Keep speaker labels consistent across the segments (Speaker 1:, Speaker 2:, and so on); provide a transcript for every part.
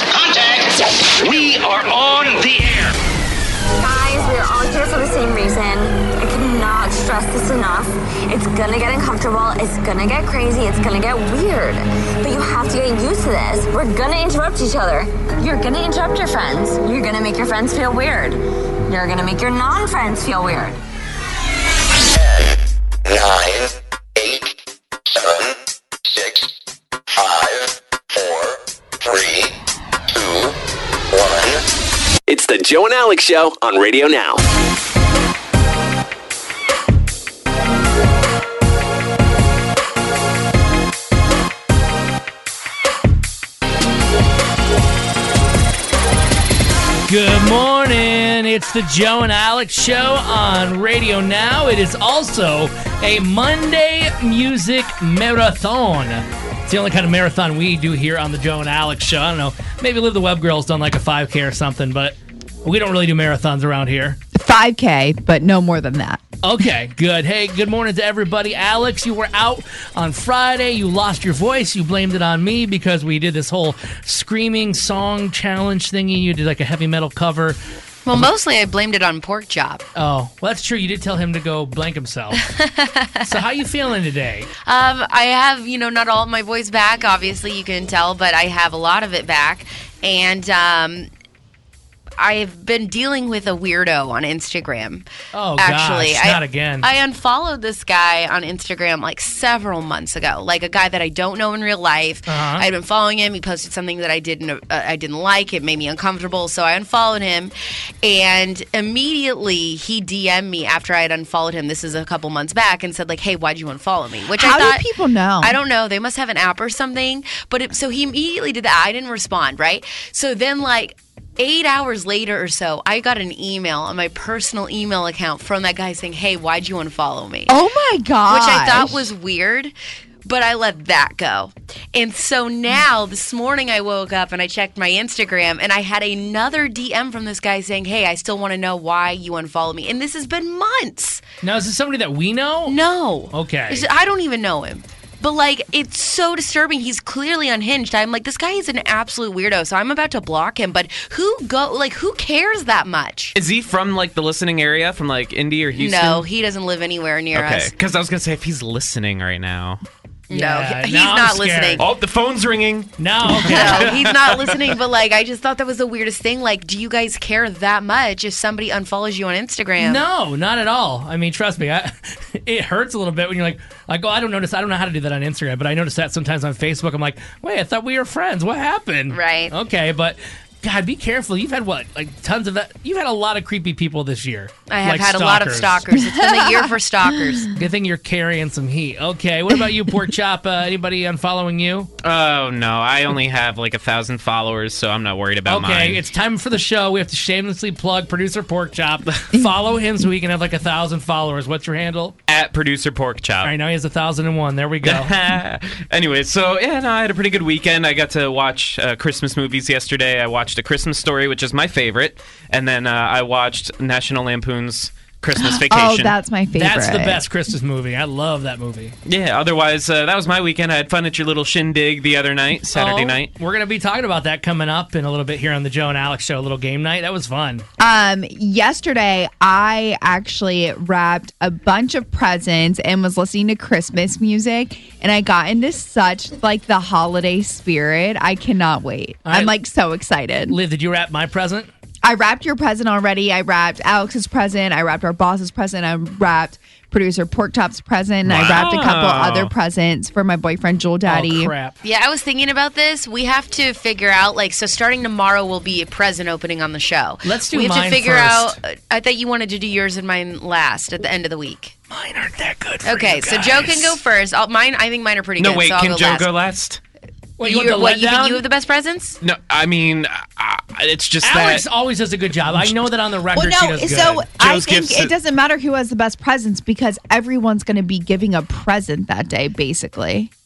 Speaker 1: Contact! We are on the air.
Speaker 2: Guys, we're all here for the same reason. I cannot stress this enough. It's gonna get uncomfortable, it's gonna get crazy, it's gonna get weird. But you have to get used to this. We're gonna interrupt each other. You're gonna interrupt your friends. You're gonna make your friends feel weird. You're gonna make your non-friends feel weird.
Speaker 3: 10, 9, 8, 7, 6, 5, 4, 3, 2, 1.
Speaker 4: It's the Joe and Alex Show on Radio Now.
Speaker 5: Good morning. It's the Joe and Alex Show on Radio Now. It is also a Monday music marathon. It's the only kind of marathon we do here on the Joe and Alex Show. I don't know. Maybe Live the Web Girl's done like a 5K or something, but we don't really do marathons around here.
Speaker 6: 5K, but no more than that.
Speaker 5: Okay, good. Hey, good morning to everybody. Alex, you were out on Friday. You lost your voice. You blamed it on me because we did this whole screaming song challenge thingy. You did like a heavy metal cover.
Speaker 7: Well, mostly I blamed it on Pork Chop.
Speaker 5: Oh, well, that's true. You did tell him to go blank himself. So how you feeling today?
Speaker 7: I have, not all of my voice back, obviously, you can tell, but I have a lot of it back. And I've been dealing with a weirdo on Instagram.
Speaker 5: Oh,
Speaker 7: actually,
Speaker 5: gosh, not again.
Speaker 7: I unfollowed this guy on Instagram like several months ago, like a guy that I don't know in real life.
Speaker 5: Uh-huh.
Speaker 7: I'd been following him. He posted something that I didn't like. It made me uncomfortable, so I unfollowed him. And immediately he DM'd me after I had unfollowed him. This is a couple months back, and said like, "Hey, why'd you unfollow me?" Which
Speaker 6: How
Speaker 7: I thought,
Speaker 6: do people know?
Speaker 7: I don't know. They must have an app or something. But so he immediately did that. I didn't respond, right? So then like 8 hours later or so, I got an email on my personal email account from that guy saying, "Hey, why'd you unfollow me?"
Speaker 6: Oh my god!
Speaker 7: Which I thought was weird, but I let that go. And so now, this morning I woke up and I checked my Instagram and I had another DM from this guy saying, "Hey, I still want to know why you unfollowed me." And this has been months.
Speaker 5: Now, is this somebody that we know?
Speaker 7: No.
Speaker 5: Okay.
Speaker 7: I don't even know him. But, like, it's so disturbing. He's clearly unhinged. I'm like, this guy is an absolute weirdo, so I'm about to block him. But who cares that much?
Speaker 8: Is he from, like, the listening area, from, like, Indy or Houston?
Speaker 7: No, he doesn't live anywhere near us.
Speaker 8: Okay, because I was going to say, if he's listening right now.
Speaker 5: Yeah,
Speaker 7: no, he's
Speaker 5: now I'm
Speaker 7: not
Speaker 5: scared.
Speaker 7: listening.
Speaker 8: Oh, the phone's ringing.
Speaker 5: No, okay.
Speaker 7: No, he's not listening, but, like, I just thought that was the weirdest thing. Like, do you guys care that much if somebody unfollows you on Instagram?
Speaker 5: No, not at all. I mean, trust me, it hurts a little bit when you're like, oh, I don't know how to do that on Instagram, but I notice that sometimes on Facebook. I'm like, wait, I thought we were friends. What happened?
Speaker 7: Right.
Speaker 5: Okay, but God, be careful. You've had tons of that. You've had a lot of creepy people this year.
Speaker 7: I have had a lot of stalkers. It's been the year for stalkers.
Speaker 5: Good thing you're carrying some heat. Okay, what about you, Pork Chop? Anybody unfollowing you?
Speaker 8: Oh, no. I only have like 1,000 followers, so I'm not worried about mine.
Speaker 5: Okay, it's time for the show. We have to shamelessly plug producer Pork Chop. Follow him so he can have like 1,000 followers. What's your handle?
Speaker 8: At producer Pork Chop.
Speaker 5: All right, now he has 1,001. There we go.
Speaker 8: Anyway, so yeah, no, I had a pretty good weekend. I got to watch Christmas movies yesterday. I watched A Christmas Story, which is my favorite, and then I watched National Lampoon's Christmas Vacation.
Speaker 6: Oh, that's my favorite.
Speaker 5: That's the best Christmas movie. I love that movie.
Speaker 8: Yeah, otherwise, that was my weekend. I had fun at your little shindig the other night, Saturday night.
Speaker 5: We're going to be talking about that coming up in a little bit here on the Joe and Alex Show, a little game night. That was fun.
Speaker 6: Yesterday, I actually wrapped a bunch of presents and was listening to Christmas music, and I got into such, like, the holiday spirit. I cannot wait. I'm, like, so excited.
Speaker 5: Liv, did you wrap my present?
Speaker 6: I wrapped your present already. I wrapped Alex's present. I wrapped our boss's present. I wrapped producer Pork Chop's present.
Speaker 8: Wow.
Speaker 6: I wrapped a couple other presents for my boyfriend, Jewel Daddy.
Speaker 5: Oh, crap.
Speaker 7: Yeah, I was thinking about this. We have to figure out, like, so starting tomorrow will be a present opening on the show.
Speaker 5: Let's do
Speaker 7: We have
Speaker 5: mine
Speaker 7: to figure
Speaker 5: first.
Speaker 7: out. I thought you wanted to do yours and mine last at the end of the week.
Speaker 5: Mine aren't that good for
Speaker 7: Okay,
Speaker 5: you
Speaker 7: so
Speaker 5: guys.
Speaker 7: Joe can go first. I think mine are pretty
Speaker 8: No,
Speaker 7: good.
Speaker 8: wait,
Speaker 7: so I'll
Speaker 8: can
Speaker 7: go
Speaker 8: Joe
Speaker 7: last.
Speaker 8: go last?
Speaker 5: What, you think
Speaker 7: you have the best presents?
Speaker 8: No, I mean, it's just
Speaker 5: Alex
Speaker 8: that...
Speaker 5: always does a good job. I know that on the record
Speaker 6: Well,
Speaker 5: she
Speaker 6: no,
Speaker 5: does good.
Speaker 6: so I
Speaker 8: Joe's
Speaker 6: think
Speaker 8: gifts-
Speaker 6: it doesn't matter who has the best presents because everyone's going to be giving a present that day, basically.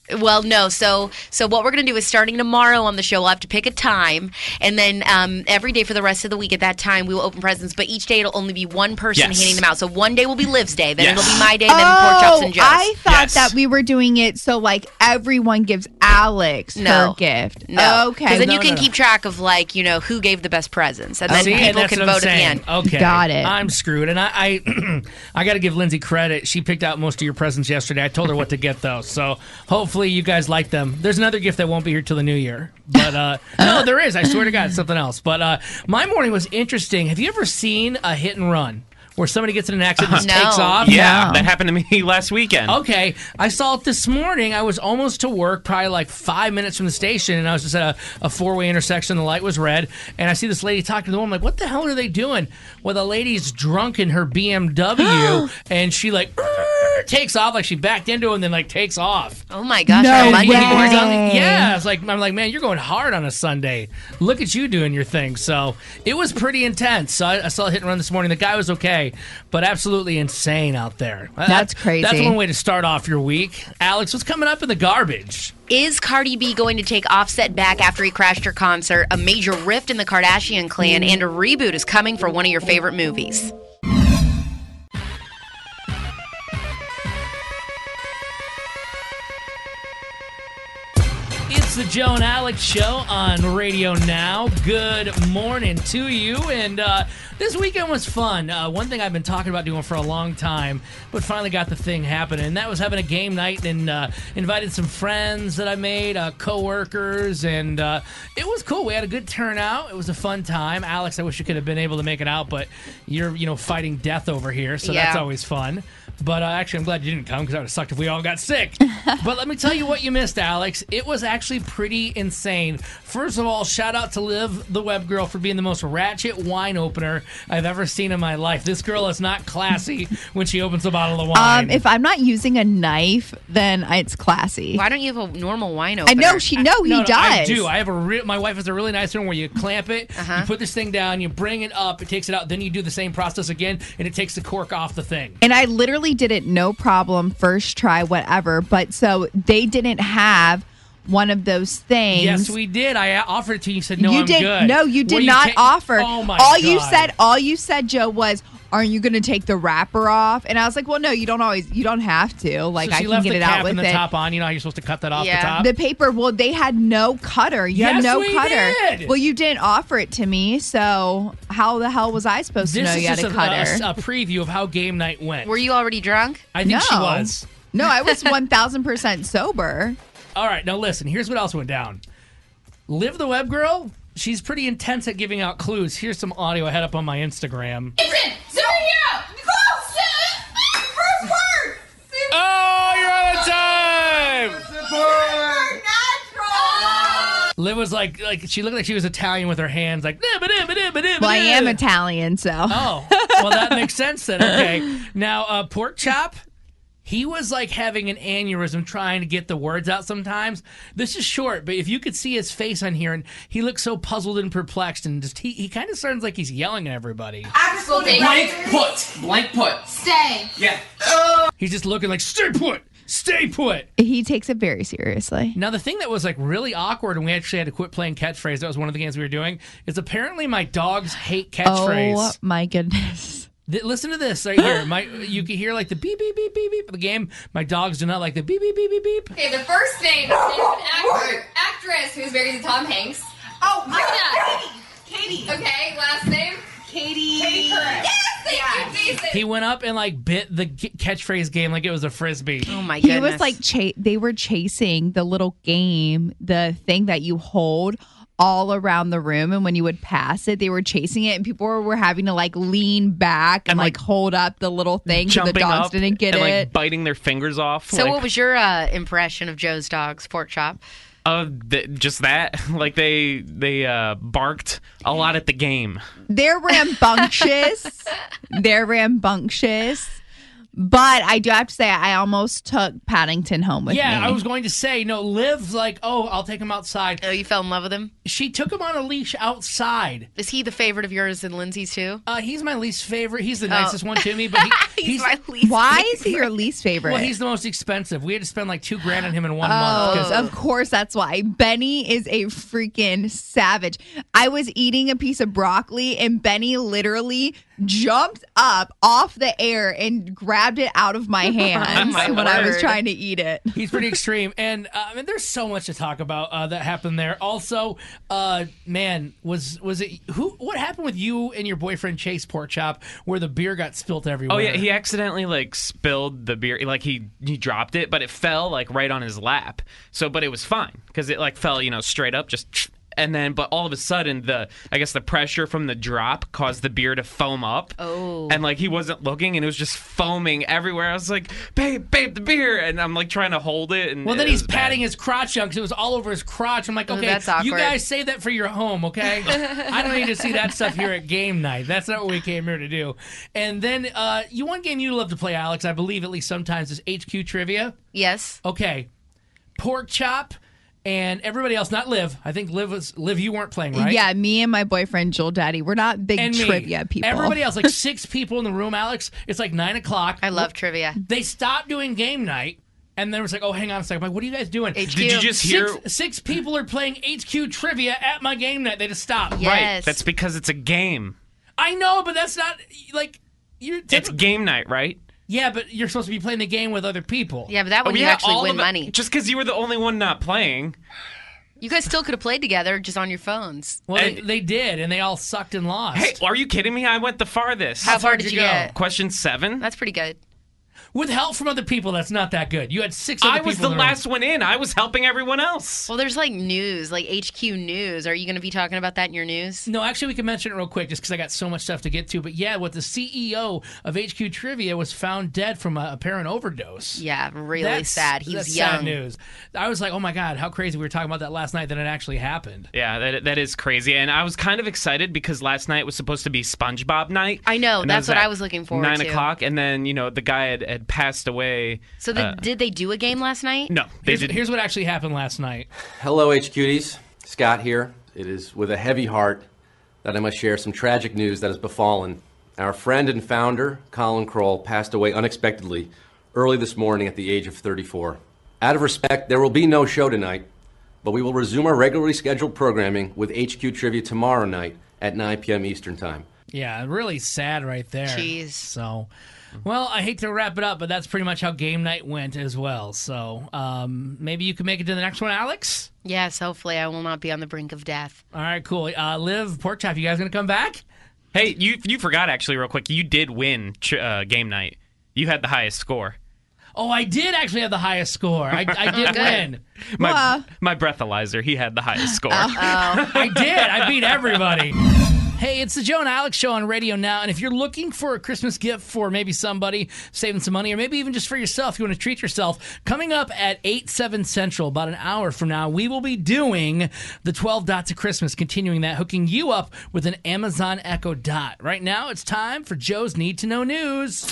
Speaker 7: Well, no. So what we're going to do is starting tomorrow on the show, we'll have to pick a time. And then every day for the rest of the week at that time, we will open presents. But each day it'll only be one person handing them out. So one day will be Liv's day. Then it'll be my day. Then Pork Chops and Joe's.
Speaker 6: I thought that we were doing it so like everyone gives Alex her gift.
Speaker 7: No.
Speaker 6: Okay.
Speaker 7: Because then you can keep track of like, who gave the best presents. And then people can vote at the end.
Speaker 5: Okay.
Speaker 6: Got it.
Speaker 5: I'm screwed. And I got to give Lindsay credit. She picked out most of your presents yesterday. I told her what to get, though. So hopefully you guys like them. There's another gift that won't be here till the new year. But no, there is. I swear to God, it's something else. But my morning was interesting. Have you ever seen a hit and run? Where somebody gets in an accident and just takes off?
Speaker 8: Yeah, that happened to me last weekend.
Speaker 5: Okay. I saw it this morning. I was almost to work, probably like 5 minutes from the station, and I was just at a four-way intersection. The light was red, and I see this lady talking to the woman. I'm like, what the hell are they doing? Well, the lady's drunk in her BMW, and she like takes off, like she backed into it and then like takes off.
Speaker 7: Oh my gosh.
Speaker 6: No way.
Speaker 5: Yeah, it's like, I'm like, man, you're going hard on a Sunday. Look at you doing your thing. So it was pretty intense. So I saw a hit and run this morning. The guy was okay, but absolutely insane out there.
Speaker 6: That's crazy.
Speaker 5: That's one way to start off your week. Alex, what's coming up in the garbage?
Speaker 7: Is Cardi B going to take Offset back after he crashed her concert? A major rift in the Kardashian clan, and a reboot is coming for one of your favorite movies.
Speaker 5: It's the Joe and Alex Show on Radio Now. Good morning to you. And this weekend was fun. One thing I've been talking about doing for a long time, but finally got the thing happening, and that was having a game night and invited some friends that I made, co-workers, and it was cool. We had a good turnout. It was a fun time. Alex, I wish you could have been able to make it out, but you're fighting death over here, so that's always fun. But actually, I'm glad you didn't come because that would have sucked if we all got sick. But let me tell you what you missed, Alex. It was actually pretty insane. First of all, shout out to Liv, the web girl, for being the most ratchet wine opener I've ever seen in my life. This girl is not classy when she opens a bottle of wine.
Speaker 6: If I'm not using a knife, then it's classy.
Speaker 7: Why don't you have a normal wine opener?
Speaker 6: I know he does.
Speaker 5: I do. I have my wife has a really nice one where you clamp it, you put this thing down, you bring it up, it takes it out, then you do the same process again, and it takes the cork off the thing.
Speaker 6: And I literally did it no problem, first try, whatever. But so they didn't have one of those things.
Speaker 5: Yes, we did. I offered it to you. You said, no, I'm good.
Speaker 6: No, you did not offer.
Speaker 5: Oh, my God.
Speaker 6: All you said, Joe, was, aren't you going to take the wrapper off? And I was like, well, no, you don't have to. Like,
Speaker 5: so
Speaker 6: I can get it out with
Speaker 5: and the top on. You know how you're supposed to cut that off the top?
Speaker 6: The paper, well, they had no cutter. You had no cutter.
Speaker 5: Did.
Speaker 6: Well, you didn't offer it to me, so how the hell was I supposed to know you had a cutter?
Speaker 5: This is a preview of how game night went.
Speaker 7: Were you already drunk?
Speaker 5: I think she was.
Speaker 6: No, I was 1,000% sober.
Speaker 5: All right, now listen. Here's what else went down. Liv, the web girl, she's pretty intense at giving out clues. Here's some audio I had up on my Instagram.
Speaker 9: It's superhero! First word!
Speaker 8: Oh, you're out of time!
Speaker 9: Supernatural!
Speaker 5: Liv was like she looked like she was Italian with her hands like.
Speaker 6: Well, I am Italian, so.
Speaker 5: Oh, well, that makes sense then. Okay, now Pork Chop. He was like having an aneurysm trying to get the words out sometimes. This is short, but if you could see his face on here, and he looks so puzzled and perplexed, and just he kind of sounds like he's yelling at everybody.
Speaker 9: Absolutely.
Speaker 1: Blank put.
Speaker 9: Stay.
Speaker 1: Yeah.
Speaker 5: He's just looking like, stay put, stay put.
Speaker 6: He takes it very seriously.
Speaker 5: Now, the thing that was like really awkward, and we actually had to quit playing catchphrase, that was one of the games we were doing, is apparently my dogs hate catchphrase.
Speaker 6: Oh, my goodness.
Speaker 5: Listen to this right here. You can hear like the beep, beep, beep, beep, beep of the game. My dogs do not like the beep, beep, beep, beep, beep.
Speaker 10: Okay, the first name is an actress who's married to Tom Hanks.
Speaker 9: Oh,
Speaker 10: Katie. Okay, last name?
Speaker 9: Katie.
Speaker 10: Katie Couric. Yes, thank you, Jason.
Speaker 5: He went up and like bit the catchphrase game like it was a frisbee.
Speaker 7: Oh my goodness.
Speaker 6: He was like, they were chasing the little game, the thing that you hold all around the room, and when you would pass it, they were chasing it, and people were having to like lean back and like hold up the little thing so the dogs didn't get
Speaker 8: and,
Speaker 6: it.
Speaker 8: like biting their fingers off.
Speaker 7: So what was your impression of Joe's dogs, Pork Chop?
Speaker 8: Just that. Like they barked a lot at the game.
Speaker 6: They're rambunctious. But I do have to say, I almost took Paddington home with me.
Speaker 5: Yeah, I was going to say, no, Liv's like, oh, I'll take him outside.
Speaker 7: Oh, you fell in love with him?
Speaker 5: She took him on a leash outside.
Speaker 7: Is he the favorite of yours and Lindsay's too?
Speaker 5: He's my least favorite. He's the nicest one to me, but
Speaker 7: he's my least
Speaker 6: Why is he your least favorite?
Speaker 5: Well, he's the most expensive. We had to spend like $2,000 on him in 1 month.
Speaker 6: Oh, of course, that's why. Benny is a freaking savage. I was eating a piece of broccoli, and Benny literally jumped up off the air and grabbed it out of my hands when I was trying to eat it.
Speaker 5: He's pretty extreme. And I mean, there's so much to talk about that happened there. Also, man, was it what happened with you and your boyfriend Chase Porkchop where the beer got spilt everywhere?
Speaker 8: Oh yeah, he accidentally like spilled the beer, like he dropped it, but it fell like right on his lap. So, but it was fine because it like fell, straight up, just. And then, but all of a sudden, I guess the pressure from the drop caused the beer to foam up.
Speaker 7: Oh.
Speaker 8: And like he wasn't looking, and it was just foaming everywhere. I was like, babe, the beer, and I'm like trying to hold it. And
Speaker 5: well, then he's patting his crotch young because it was all over his crotch. I'm like, okay,
Speaker 7: that's awkward.
Speaker 5: You guys save that for your home, okay? I don't need to see that stuff here at game night. That's not what we came here to do. And then, one game you love to play, Alex, I believe at least sometimes, is HQ Trivia.
Speaker 7: Yes.
Speaker 5: Okay, Porkchop. And everybody else, not Liv. I think Liv, you weren't playing, right?
Speaker 6: Yeah, me and my boyfriend, Joel Daddy. We're not big trivia people.
Speaker 5: Everybody else, like 6 people in the room, Alex. It's like 9 o'clock.
Speaker 7: I love trivia.
Speaker 5: They stopped doing game night. And then it was like, oh, hang on a second. I'm like, what are you guys doing?
Speaker 7: HQ.
Speaker 8: Did you just hear?
Speaker 5: Six people are playing HQ Trivia at my game night. They just stopped.
Speaker 7: Yes.
Speaker 8: Right. That's because it's a game.
Speaker 5: I know, but that's not, like...
Speaker 8: It's game night, right?
Speaker 5: Yeah, but you're supposed to be playing the game with other people.
Speaker 7: Yeah, but that one you actually win money.
Speaker 8: Just because you were the only one not playing.
Speaker 7: You guys still could have played together just on your phones.
Speaker 5: Well, they did, and they all sucked and lost.
Speaker 8: Hey, are you kidding me? I went the farthest.
Speaker 7: How far did you get?
Speaker 8: Question 7.
Speaker 7: That's pretty good.
Speaker 5: With help from other people, that's not that good. You had 6 other people.
Speaker 8: I was the last one in. I was helping everyone else.
Speaker 7: Well, there's like news, like HQ News. Are you going to be talking about that in your news?
Speaker 5: No, actually, we can mention it real quick just because I got so much stuff to get to. But yeah, what the CEO of HQ Trivia was found dead from a apparent overdose.
Speaker 7: Yeah, really sad. He was
Speaker 5: that's
Speaker 7: young.
Speaker 5: Sad news. I was like, oh my God, how crazy. We were talking about that last night, then it actually happened.
Speaker 8: Yeah, that is crazy. And I was kind of excited because last night was supposed to be SpongeBob night.
Speaker 7: I know. That's what I was looking forward to.
Speaker 8: 9 o'clock. And then, the guy had passed away.
Speaker 7: So did they do a game last night?
Speaker 8: No, they didn't.
Speaker 5: Here's what actually happened last night.
Speaker 11: Hello, HQties. Scott here. It is with a heavy heart that I must share some tragic news that has befallen. Our friend and founder, Colin Kroll, passed away unexpectedly early this morning at the age of 34. Out of respect, there will be no show tonight, but we will resume our regularly scheduled programming with HQ Trivia tomorrow night at 9 p.m. Eastern Time.
Speaker 5: Yeah, really sad right there.
Speaker 7: Jeez.
Speaker 5: So, well, I hate to wrap it up, but that's pretty much how game night went as well. So, maybe you can make it to the next one, Alex?
Speaker 7: Yes, hopefully I will not be on the brink of death.
Speaker 5: All right, cool. Liv, Porkchop, you guys going to come back?
Speaker 8: Hey, you forgot actually real quick. You did win game night. You had the highest score.
Speaker 5: Oh, I did actually have the highest score. I did win.
Speaker 8: My breathalyzer, he had the highest score.
Speaker 5: I did. I beat everybody. Hey, it's the Joe and Alex Show on Radio Now, and if you're looking for a Christmas gift for maybe somebody, saving some money, or maybe even just for yourself, you want to treat yourself, coming up at 8/7 Central, about an hour from now, we will be doing the 12 Dots of Christmas, continuing that, hooking you up with an Amazon Echo Dot. Right now, it's time for Joe's Need to Know News.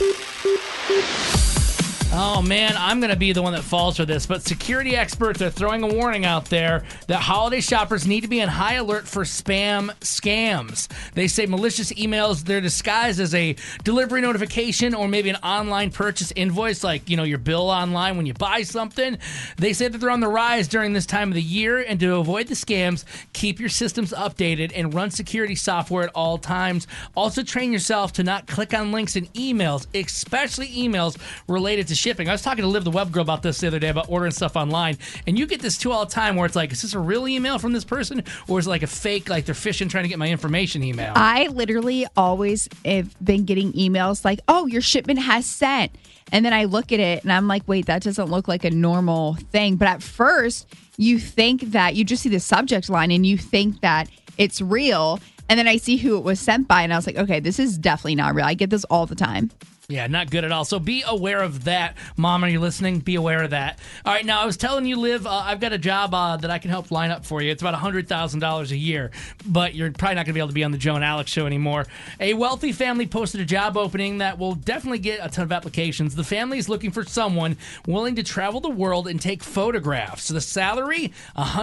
Speaker 5: Oh, man, I'm going to be the one that falls for this, but security experts are throwing a warning out there that holiday shoppers need to be on high alert for spam scams. They say malicious emails, they're disguised as a delivery notification or maybe an online purchase invoice, like, your bill online when you buy something. They say that they're on the rise during this time of the year, and to avoid the scams, keep your systems updated and run security software at all times. Also, train yourself to not click on links in emails, especially emails related to shipping. I was talking to Liv the Web Girl about this the other day about ordering stuff online, and you get this too all the time where it's like, is this a real email from this person, or is it like a fake, like they're phishing trying to get my information email?
Speaker 6: I literally always have been getting emails like, oh, your shipment has sent. And then I look at it and I'm like, wait, that doesn't look like a normal thing. But at first, you think that you just see the subject line and you think that it's real. And then I see who it was sent by and I was like, okay, this is definitely not real. I get this all the time.
Speaker 5: Yeah, not good at all. So be aware of that. Mom, are you listening? Be aware of that. All right, now I was telling you, Liv, I've got a job that I can help line up for you. It's about $100,000 a year, but you're probably not going to be able to be on the Joe and Alex show anymore. A wealthy family posted a job opening that will definitely get a ton of applications. The family is looking for someone willing to travel the world and take photographs. The salary,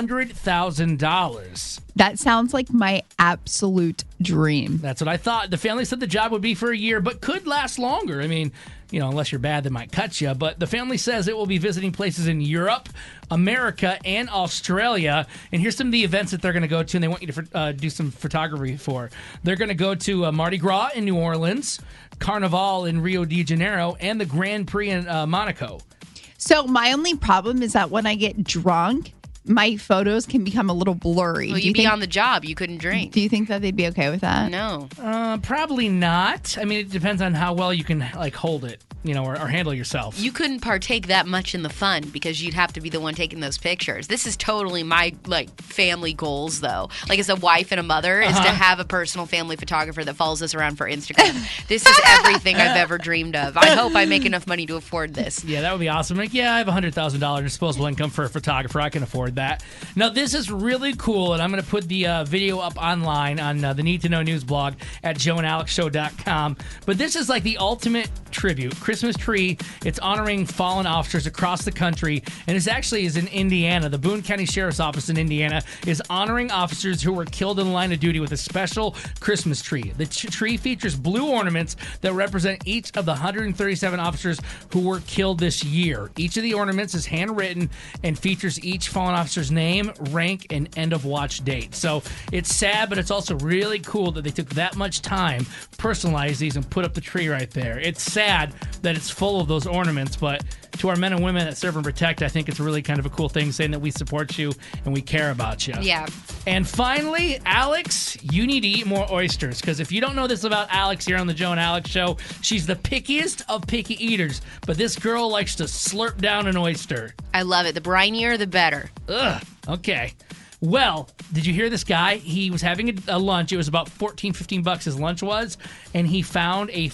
Speaker 5: $100,000.
Speaker 6: That sounds like my absolute dream.
Speaker 5: That's what I thought. The family said the job would be for a year, but could last longer. I mean, unless you're bad, they might cut you. But the family says it will be visiting places in Europe, America, and Australia. And here's some of the events that they're going to go to, and they want you to do some photography for. They're going to go to Mardi Gras in New Orleans, Carnival in Rio de Janeiro, and the Grand Prix in Monaco.
Speaker 6: So my only problem is that when I get drunk, my photos can become a little blurry.
Speaker 7: Well, you'd be on the job. You couldn't drink.
Speaker 6: Do you think that they'd be okay with that?
Speaker 7: No.
Speaker 5: Probably not. I mean, it depends on how well you can hold it, or handle yourself.
Speaker 7: You couldn't partake that much in the fun because you'd have to be the one taking those pictures. This is totally my family goals, though. As a wife and a mother, is to have a personal family photographer that follows us around for Instagram. This is everything I've ever dreamed of. I hope I make enough money to afford this.
Speaker 5: Yeah, that would be awesome. I have $100,000 disposable income for a photographer. I can afford that. Now, this is really cool, and I'm going to put the video up online on the Need to Know News blog at joeandalexshow.com. But this is the ultimate tribute. Christmas tree. It's honoring fallen officers across the country, and it actually is in Indiana. The Boone County Sheriff's Office in Indiana is honoring officers who were killed in the line of duty with a special Christmas tree. The tree features blue ornaments that represent each of the 137 officers who were killed this year. Each of the ornaments is handwritten and features each fallen officer's name, rank, and end of watch date. So it's sad, but it's also really cool that they took that much time, personalize these, and put up the tree right there. It's sad that it's full of those ornaments, but to our men and women that serve and protect, I think it's really kind of a cool thing saying that we support you and we care about you.
Speaker 7: Yeah.
Speaker 5: And finally, Alex, you need to eat more oysters, because if you don't know this about Alex here on the Joe and Alex show, she's the pickiest of picky eaters, but this girl likes to slurp down an oyster.
Speaker 7: I love it. The brinier, the better.
Speaker 5: Ugh. Okay. Well, did you hear this guy? He was having a lunch. It was about $14-15 his lunch was, and he found a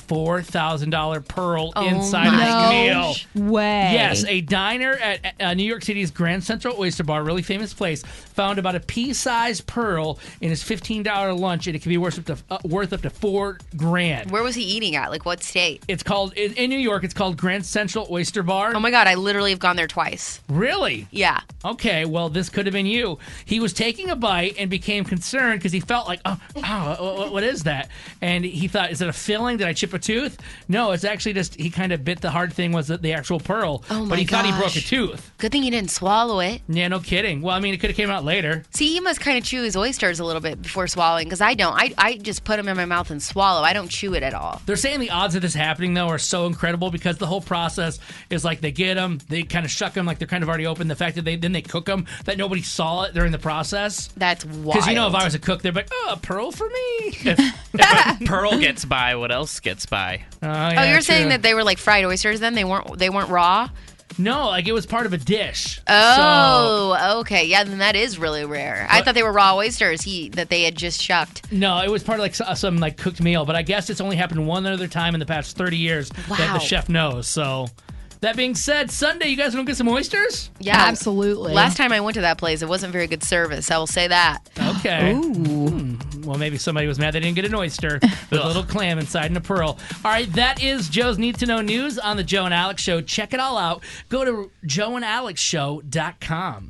Speaker 5: $4,000 pearl inside of his meal.
Speaker 6: Way.
Speaker 5: Yes, a diner at New York City's Grand Central Oyster Bar, really famous place, found about a pea-sized pearl in his $15 lunch, and it could be worth up to $4,000.
Speaker 7: Where was he eating at? What state?
Speaker 5: It's called in New York. It's called Grand Central Oyster Bar.
Speaker 7: Oh my God! I literally have gone there twice.
Speaker 5: Really?
Speaker 7: Yeah.
Speaker 5: Okay. Well, this could have been you. He was taking a bite and became concerned because he felt like, what is that? And he thought, is it a filling? Did I chip a tooth? No, it's actually just he kind of bit the hard thing was the actual pearl.
Speaker 7: Oh my
Speaker 5: But he thought he broke a
Speaker 7: gosh.
Speaker 5: tooth.
Speaker 7: Good thing he didn't swallow it.
Speaker 5: Yeah, no kidding. Well, I mean, it could have came out later.
Speaker 7: See, he must kind of chew his oysters a little bit before swallowing, because I don't. I just put them in my mouth and swallow. I don't chew it at all.
Speaker 5: They're saying the odds of this happening, though, are so incredible because the whole process is they get them, they kind of shuck them like they're kind of already open. The fact that they cook them, that nobody saw it during the process.
Speaker 7: That's wild.
Speaker 5: Because, if I was a cook, they'd be like, a pearl for me.
Speaker 8: If a pearl gets by, what else gets by?
Speaker 5: Yeah,
Speaker 7: you're saying
Speaker 5: true.
Speaker 7: that they were like fried oysters then? They weren't raw?
Speaker 5: No, it was part of a dish.
Speaker 7: Oh, okay. Yeah, then that is really rare. I thought they were raw oysters that they had just shucked.
Speaker 5: No, it was part of some cooked meal, but I guess it's only happened one other time in the past 30 years that the chef knows. So, that being said, Sunday, you guys want to get some oysters?
Speaker 7: Yeah,
Speaker 6: absolutely.
Speaker 7: Last time I went to that place, it wasn't very good service. I will say that.
Speaker 5: Okay.
Speaker 6: Ooh.
Speaker 5: Well, maybe somebody was mad they didn't get an oyster with a little clam inside and a pearl. All right, that is Joe's Need to Know News on the Joe and Alex Show. Check it all out. Go to joeandalexshow.com.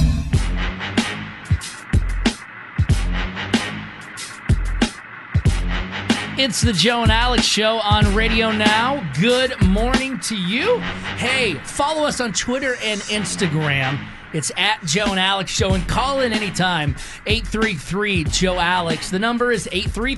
Speaker 5: It's the Joe and Alex Show on Radio Now. Good morning to you. Hey, follow us on Twitter and Instagram. It's at Joe and Alex Show, and call in anytime, 833-JOE-ALEX. The number is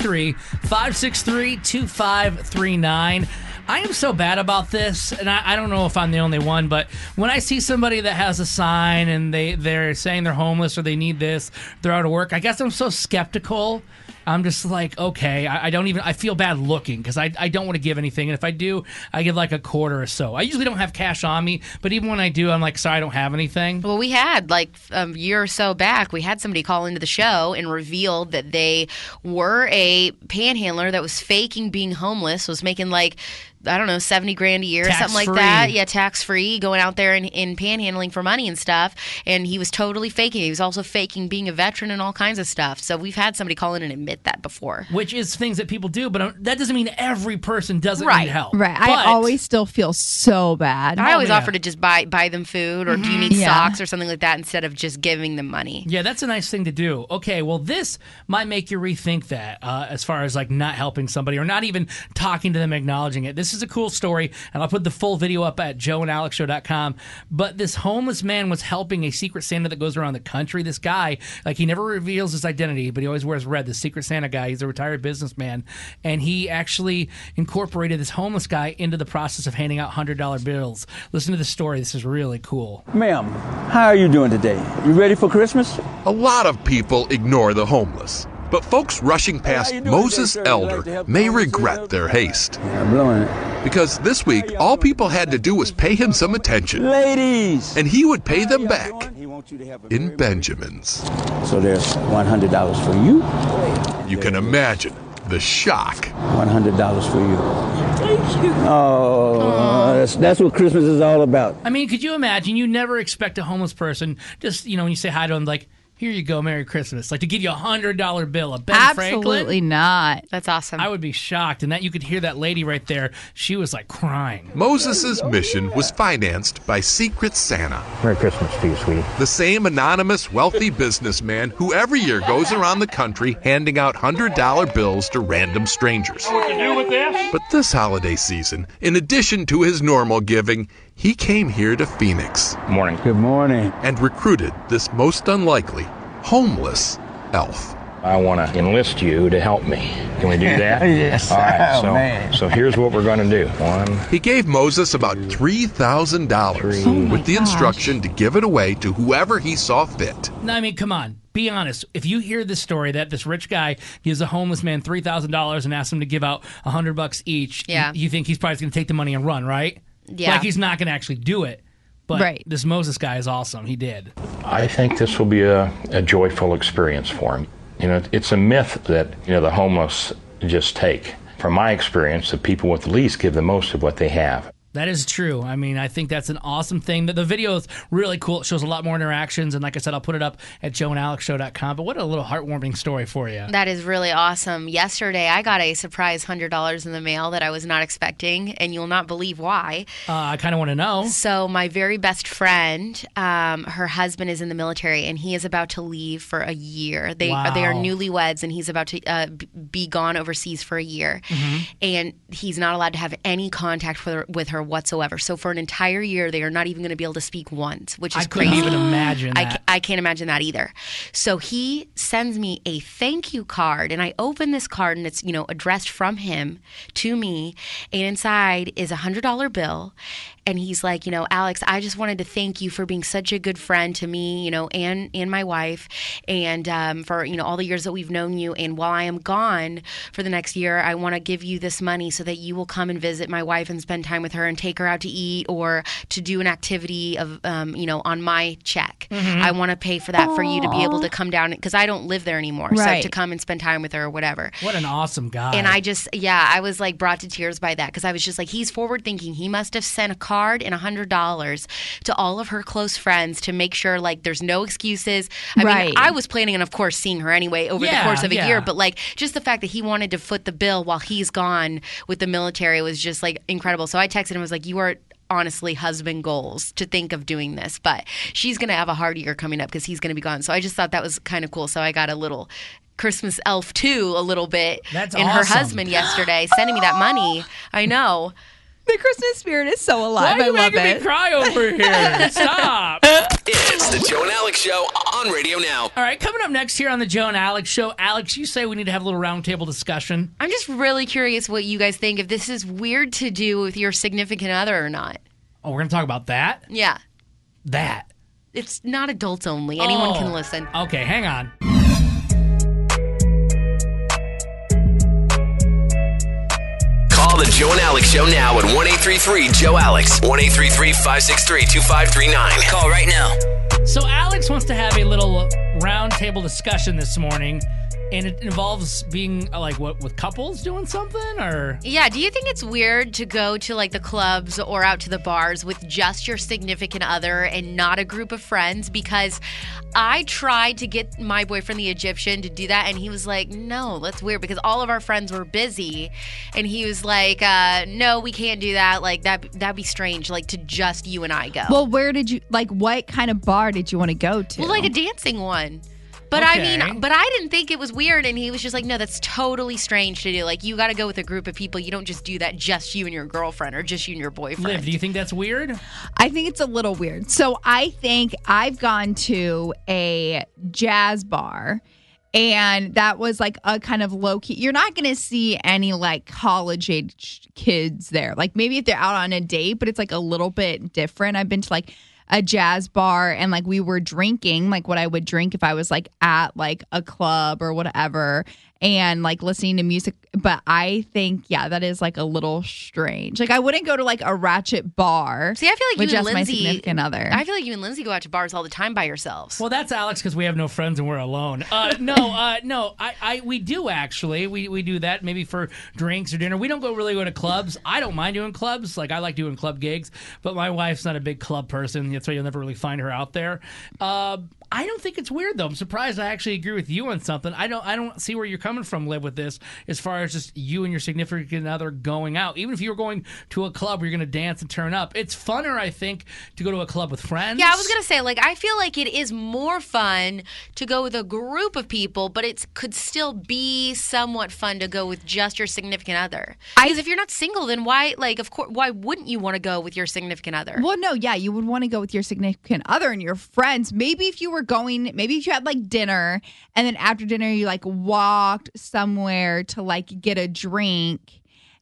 Speaker 5: 833-563-2539. I am so bad about this, and I don't know if I'm the only one, but when I see somebody that has a sign and they're saying they're homeless or they need this, they're out of work, I guess I'm so skeptical. I'm just like, okay, I feel bad looking because I don't want to give anything. And if I do, I give like a quarter or so. I usually don't have cash on me, but even when I do, I'm like, sorry, I don't have anything.
Speaker 7: Well, we had like a year or so back, we had somebody call into the show and revealed that they were a panhandler that was faking being homeless, was making like, I don't know, 70 grand a year, something like that. Yeah, tax free, going out there and panhandling for money and stuff. And he was totally faking it. He was also faking being a veteran and all kinds of stuff. So we've had somebody call in and admit that before.
Speaker 5: Which is things that people do, but that doesn't mean every person doesn't need help.
Speaker 6: Right.
Speaker 5: But
Speaker 6: I always still feel so bad.
Speaker 7: I always offer to just buy them food, or do you need socks or something like that, instead of just giving them money.
Speaker 5: Yeah, that's a nice thing to do. Okay, well, this might make you rethink that as far as like not helping somebody or not even talking to them, acknowledging it. This is a cool story, and I'll put the full video up at joeandalexshow.com. But this homeless man was helping a Secret Santa that goes around the country. This guy, like, he never reveals his identity, but he always wears red. The Secret Santa guy, he's a retired businessman, and he actually incorporated this homeless guy into the process of handing out $100 bills. Listen to the story. This is really cool.
Speaker 12: Ma'am, how are you doing today? You ready for Christmas?
Speaker 13: A lot of people ignore the homeless, but folks rushing past Moses Elder may regret their haste.
Speaker 12: I'm blowing it.
Speaker 13: Because this week, all people had to do was pay him some attention.
Speaker 12: Ladies!
Speaker 13: And he would pay them back in Benjamins.
Speaker 12: So there's $100 for you.
Speaker 13: You can imagine the shock.
Speaker 12: $100 for you. Thank you. Oh, that's what Christmas is all about.
Speaker 5: I mean, could you imagine? You never expect a homeless person, just, when you say hi to them, like, here you go, Merry Christmas. Like, to give you a $100 bill. A Ben Franklin?
Speaker 6: Absolutely not.
Speaker 7: That's awesome.
Speaker 5: I would be shocked. And that you could hear that lady right there. She was like crying.
Speaker 13: Moses' mission was financed by Secret Santa.
Speaker 12: Merry Christmas to you, sweetie.
Speaker 13: The same anonymous wealthy businessman who every year goes around the country handing out $100 bills to random strangers.
Speaker 12: What to do with this?
Speaker 13: But this holiday season, in addition to his normal giving, he came here to Phoenix.
Speaker 12: Morning. Good morning.
Speaker 13: And recruited this most unlikely, homeless elf.
Speaker 14: I want to enlist you to help me. Can we do that?
Speaker 12: Yes.
Speaker 14: All right.
Speaker 12: Man.
Speaker 14: So here's what we're going to do.
Speaker 13: He gave Moses about $3,000 with the instruction to give it away to whoever he saw fit.
Speaker 5: No, I mean, come on. Be honest. If you hear this story that this rich guy gives a homeless man $3,000 and asks him to give out $100 each, you think he's probably going to take the money and run, right?
Speaker 7: Yeah.
Speaker 5: Like, he's not going to actually do it. But this Moses guy is awesome. He did.
Speaker 14: I think this will be a joyful experience for him. It's a myth that, the homeless just take. From my experience, the people with the least give the most of what they have.
Speaker 5: That is true. I mean, I think that's an awesome thing. The video is really cool. It shows a lot more interactions. And like I said, I'll put it up at joeandalexshow.com. But what a little heartwarming story for you.
Speaker 7: That is really awesome. Yesterday, I got a surprise $100 in the mail that I was not expecting, and you'll not believe why.
Speaker 5: I kind of want to know.
Speaker 7: So my very best friend, her husband is in the military, and he is about to leave for a year. They are newlyweds, and he's about to be gone overseas for a year. Mm-hmm. And he's not allowed to have any contact with her whatsoever. So for an entire year, they are not even going to be able to speak once, which is crazy.
Speaker 5: I couldn't even imagine that.
Speaker 7: I can't imagine that either. So he sends me a thank you card, and I open this card, and it's, addressed from him to me, and inside is a $100 bill. And he's like, Alex, I just wanted to thank you for being such a good friend to me, and my wife, and for, all the years that we've known you. And while I am gone for the next year, I want to give you this money so that you will come and visit my wife and spend time with her and take her out to eat or to do an activity of, on my check. Mm-hmm. I want to pay for that for you to be able to come down, because I don't live there anymore.
Speaker 6: Right.
Speaker 7: So to come and spend time with her or whatever.
Speaker 5: What an awesome guy.
Speaker 7: And I was like brought to tears by that, because I was just like, he's forward thinking. He must have sent a card and $100 to all of her close friends to make sure, like, there's no excuses. I mean, I was planning on, of course, seeing her anyway over the course of a year, but like just the fact that he wanted to foot the bill while he's gone with the military was just like incredible. So I texted him and was like, you are honestly husband goals to think of doing this, but she's going to have a hard year coming up because he's going to be gone. So I just thought that was kind of cool. So I got a little Christmas elf too, a little bit.
Speaker 5: That's
Speaker 7: in
Speaker 5: awesome.
Speaker 7: Her husband yesterday sending me that money. I know.
Speaker 6: The Christmas spirit is so alive.
Speaker 5: Why are you
Speaker 6: I love
Speaker 5: making
Speaker 6: it.
Speaker 5: me cry over here? Stop.
Speaker 4: It's the Joe and Alex Show on Radio Now.
Speaker 5: All right, coming up next here on the Joe and Alex Show. Alex, you say we need to have a little roundtable discussion.
Speaker 7: I'm just really curious what you guys think, if this is weird to do with your significant other or not.
Speaker 5: Oh, we're going to talk about that?
Speaker 7: Yeah.
Speaker 5: That.
Speaker 7: It's not adults only. Anyone can listen.
Speaker 5: Okay, hang on.
Speaker 4: Call the Joe and Alex Show now at 1-833-JOE-ALEX. 1-833-563-2539.
Speaker 15: Call right now.
Speaker 5: So Alex wants to have a little roundtable discussion this morning, and it involves being like what with couples doing something, or
Speaker 7: Yeah, do you think it's weird to go to like the clubs or out to the bars with just your significant other and not a group of friends? Because I tried to get my boyfriend, the Egyptian, to do that, and he was like, no, that's weird, because all of our friends were busy, and he was like, no, we can't do that. Like, that'd be strange, like, to just you and I go.
Speaker 6: Well, where did you, like, what kind of bar did you want to go to?
Speaker 7: Well, like a dancing one. But
Speaker 5: Okay.
Speaker 7: I didn't think it was weird, and he was just like, no, that's totally strange to do. Like, you got to go with a group of people. You don't just do that just you and your girlfriend or just you and your boyfriend.
Speaker 5: Liv, do you think that's weird?
Speaker 6: I think it's a little weird. So I think I've gone to a jazz bar, and that was like a kind of low key. You're not going to see any like college age kids there. Like maybe if they're out on a date, but it's like a little bit different. I've been to like a jazz bar, and like we were drinking like what I would drink if I was like at like a club or whatever, and like listening to music. But I think, yeah, that is like a little strange. Like I wouldn't go to like a ratchet bar.
Speaker 7: See, I feel like
Speaker 6: with
Speaker 7: you and
Speaker 6: just
Speaker 7: Lindsay,
Speaker 6: my significant other.
Speaker 7: I feel like you and Lindsay go out to bars all the time by yourselves.
Speaker 5: Well, that's Alex because we have no friends and we're alone. No. We do actually. We do that maybe for drinks or dinner. We don't really go to clubs. I don't mind doing clubs. Like I like doing club gigs, but my wife's not a big club person. That's why you'll never really find her out there. I don't think it's weird though. I'm surprised. I actually agree with you on something. I don't see where you're coming from, Liv, with this. As far as just you and your significant other going out, even if you were going to a club where you're going to dance and turn up, it's funner, I think, to go to a club with friends.
Speaker 7: Yeah, I was going to say, like, I feel like it is more fun to go with a group of people, but it could still be somewhat fun to go with just your significant other. Because if you're not single, then why, like, of course, why wouldn't you want to go with your significant other?
Speaker 6: Well, no, yeah, you would want to go with your significant other and your friends. Maybe if you were going, maybe if you had like dinner, and then after dinner you like walked somewhere to like get a drink,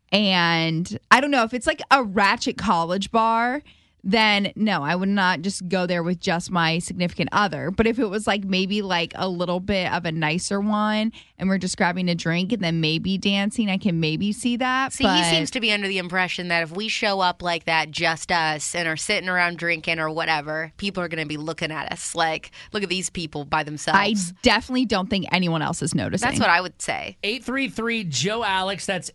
Speaker 6: and I don't know, if it's like a ratchet college bar, then no, I would not just go there with just my significant other. But if it was like maybe like a little bit of a nicer one and we're just grabbing a drink and then maybe dancing, I can maybe see that.
Speaker 7: See, he seems to be under the impression that if we show up like that, just us, and are sitting around drinking or whatever, people are going to be looking at us like, look at these people by themselves.
Speaker 6: I definitely don't think anyone else is noticing.
Speaker 7: That's what I would say.
Speaker 5: 833-JOE-ALEX. That's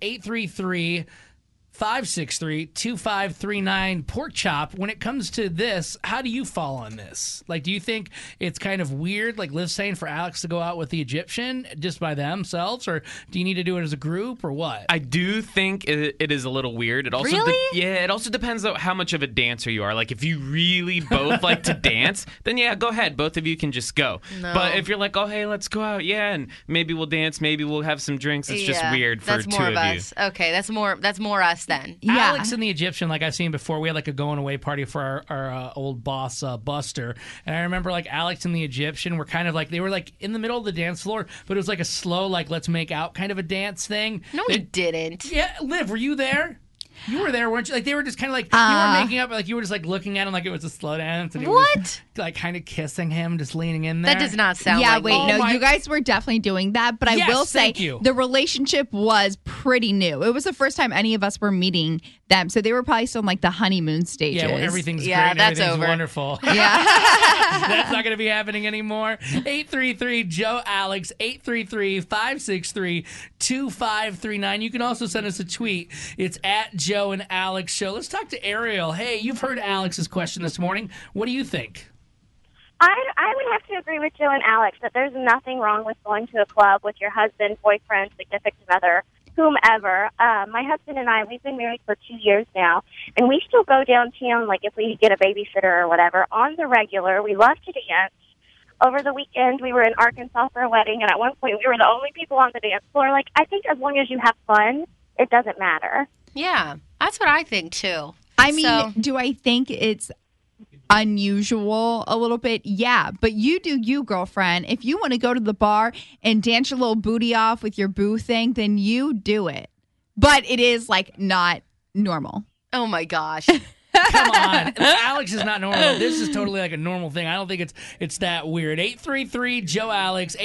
Speaker 5: 833-563-2539. Pork Chop, when it comes to this, how do you fall on this? Like, do you think it's kind of weird, like Liv's saying, for Alex to go out with the Egyptian just by themselves, or do you need to do it as a group, or what?
Speaker 8: I do think it is a little weird. It also
Speaker 7: Really?
Speaker 8: it also depends on how much of a dancer you are. Like, if you really both like to dance, then yeah, go ahead. Both of you can just go.
Speaker 7: No.
Speaker 8: But if you're like, oh, hey, let's go out, yeah, and maybe we'll dance, maybe we'll have some drinks, it's just
Speaker 7: Yeah,
Speaker 8: weird for
Speaker 7: that's
Speaker 8: two
Speaker 7: more
Speaker 8: of you.
Speaker 7: us. Okay, that's more us then.
Speaker 5: Alex and the Egyptian, like I've seen before, we had like a going away party for our old boss, Buster. And I remember like Alex and the Egyptian were kind of like, they were like in the middle of the dance floor, but it was like a slow, like let's make out kind of a dance thing.
Speaker 7: No, we didn't.
Speaker 5: Yeah, Liv, were you there? You were there, weren't you? Like they were just kind of like, you weren't making up, but like you were just like looking at him like it was a slow dance. And he was just, like kind of kissing him, just leaning in there.
Speaker 7: That does not sound
Speaker 6: Yeah,
Speaker 7: like
Speaker 6: wait,
Speaker 7: me.
Speaker 6: no, you guys were definitely doing that, but I
Speaker 5: Yes,
Speaker 6: will say
Speaker 5: thank you.
Speaker 6: the relationship was pretty new. It was the first time any of us were meeting them, so they were probably still in like the honeymoon stages.
Speaker 5: Yeah, well, everything's great.
Speaker 7: Yeah,
Speaker 5: and
Speaker 7: that's
Speaker 5: everything's
Speaker 7: over.
Speaker 5: wonderful.
Speaker 6: Yeah.
Speaker 5: That's not going to be happening anymore. 833-JOE-ALEX, 833-563-2539. You can also send us a tweet. It's at Joe and Alex Show. Let's talk to Ariel. Hey, you've heard Alex's question this morning. What do you think?
Speaker 16: I would have to agree with Joe and Alex that there's nothing wrong with going to a club with your husband, boyfriend, significant other, whomever. My husband and I, we've been married for 2 years now, and we still go downtown, like if we get a babysitter or whatever, on the regular. We love to dance. Over the weekend, we were in Arkansas for a wedding, and at one point, we were the only people on the dance floor. Like, I think as long as you have fun, it doesn't matter.
Speaker 7: Yeah, that's what I think too.
Speaker 6: I mean, do I think it's unusual a little bit? Yeah, but you do you, girlfriend. If you want to go to the bar and dance your little booty off with your boo thing, then you do it. But it is like not normal.
Speaker 7: Oh my gosh.
Speaker 5: Come on. Alex is not normal. This is totally like a normal thing. I don't think it's that weird. 833-JOE-ALEX,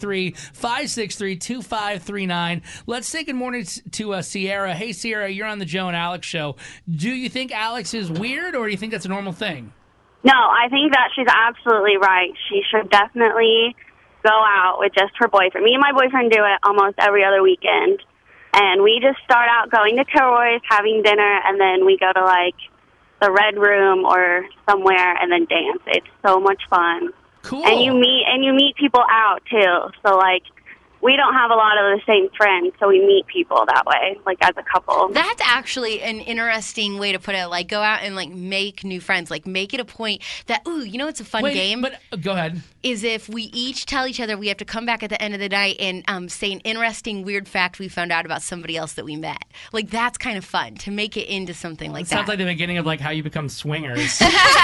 Speaker 5: 833-563-2539. Let's say good morning to Sierra. Hey, Sierra, you're on the Joe and Alex show. Do you think Alex is weird, or do you think that's a normal thing?
Speaker 15: No, I think that she's absolutely right. She should definitely go out with just her boyfriend. Me and my boyfriend do it almost every other weekend. And we just start out going to Kilroy's, having dinner, and then we go to, like, the Red Room or somewhere and then dance. It's so much fun.
Speaker 5: Cool.
Speaker 15: And you meet people out, too. So, like, we don't have a lot of the same friends, so we meet people that way, like as a couple.
Speaker 7: That's actually an interesting way to put it. Like, go out and, like, make new friends. Like, make it a point that, ooh, you know what's a fun game?
Speaker 5: But go ahead.
Speaker 7: Is if we each tell each other we have to come back at the end of the night and say an interesting, weird fact we found out about somebody else that we met. Like, that's kind of fun to make it into something like that.
Speaker 5: Sounds like the beginning of, like, how you become swingers.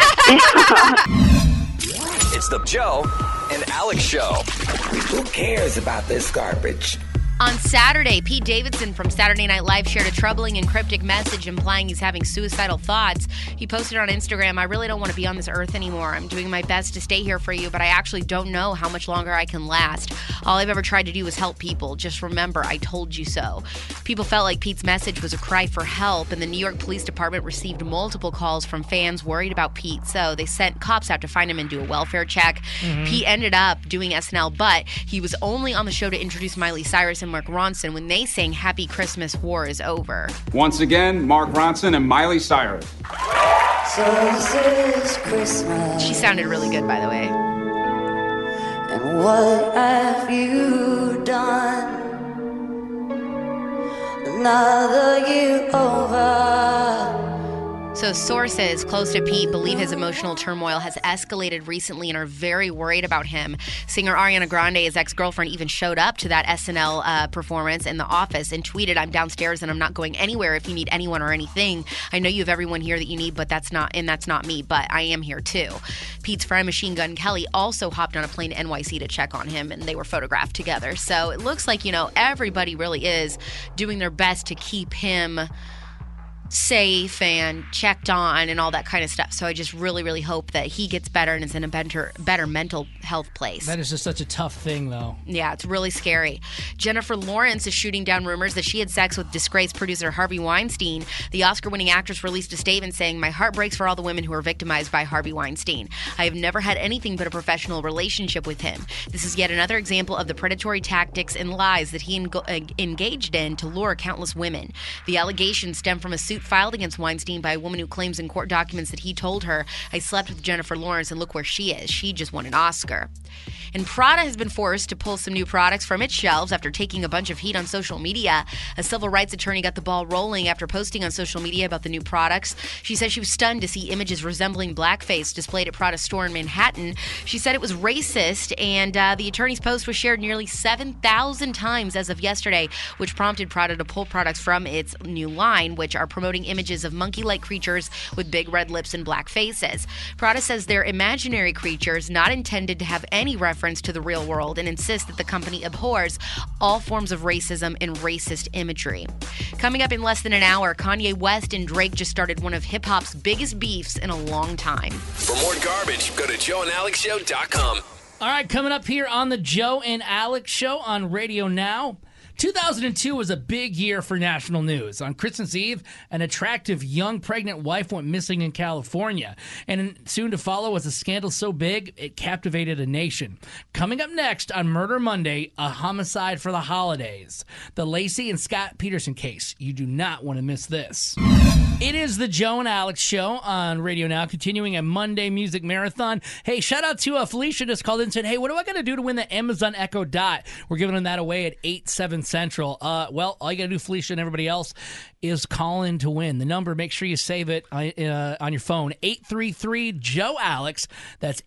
Speaker 4: It's the Joe and Alex Show.
Speaker 17: Who cares about this garbage?
Speaker 7: On Saturday, Pete Davidson from Saturday Night Live shared a troubling and cryptic message implying he's having suicidal thoughts. He posted on Instagram, "I really don't want to be on this earth anymore. I'm doing my best to stay here for you, but I actually don't know how much longer I can last. All I've ever tried to do is help people. Just remember, I told you so." People felt like Pete's message was a cry for help, and the New York Police Department received multiple calls from fans worried about Pete, so they sent cops out to find him and do a welfare check. Pete ended up doing SNL, but he was only on the show to introduce Miley Cyrus and Mark Ronson when they sang Happy Christmas, War is Over.
Speaker 18: Once again, Mark Ronson and Miley Cyrus.
Speaker 19: So this is Christmas.
Speaker 7: She sounded really good, by the way.
Speaker 19: And what have you done? Another year over.
Speaker 7: So sources close to Pete believe his emotional turmoil has escalated recently and are very worried about him. Singer Ariana Grande, his ex-girlfriend, even showed up to that SNL performance in the office and tweeted, "I'm downstairs and I'm not going anywhere if you need anyone or anything. I know you have everyone here that you need, but that's not me, but I am here too." Pete's friend Machine Gun Kelly also hopped on a plane to NYC to check on him, and they were photographed together. So it looks like, everybody really is doing their best to keep him safe and checked on and all that kind of stuff. So I just really, really hope that he gets better and is in a better mental health place.
Speaker 5: That is just such a tough thing, though.
Speaker 7: Yeah, it's really scary. Jennifer Lawrence is shooting down rumors that she had sex with disgraced producer Harvey Weinstein. The Oscar-winning actress released a statement saying, "My heart breaks for all the women who were victimized by Harvey Weinstein. I have never had anything but a professional relationship with him. This is yet another example of the predatory tactics and lies that he engaged in to lure countless women. The allegations stem from a suit filed against Weinstein by a woman who claims in court documents that he told her, 'I slept with Jennifer Lawrence and look where she is. She just won an Oscar.'" And Prada has been forced to pull some new products from its shelves after taking a bunch of heat on social media. A civil rights attorney got the ball rolling after posting on social media about the new products. She said she was stunned to see images resembling blackface displayed at Prada's store in Manhattan. She said it was racist, and the attorney's post was shared nearly 7,000 times as of yesterday, which prompted Prada to pull products from its new line, which are promoting images of monkey-like creatures with big red lips and black faces. Prada says they're imaginary creatures not intended to have any reference to the real world and insists that the company abhors all forms of racism and racist imagery. Coming up in less than an hour, Kanye West and Drake just started one of hip-hop's biggest beefs in a long time.
Speaker 4: For more garbage, go to joeandalexshow.com.
Speaker 5: All right, coming up here on the Joe and Alex Show on Radio Now. 2002 was a big year for national news. On Christmas Eve, an attractive young pregnant wife went missing in California. And soon to follow was a scandal so big, it captivated a nation. Coming up next on Murder Monday, a homicide for the holidays. The Lacey and Scott Peterson case. You do not want to miss this. It is the Joe and Alex Show on Radio Now, continuing a Monday music marathon. Hey, shout out to Felicia, just called in and said, "Hey, what do I got to do to win the Amazon Echo Dot?" We're giving them that away at 8/7 Central. Well, all you got to do, Felicia and everybody else, is call in to win. The number, make sure you save it on your phone, 833-JOE-ALEX. That's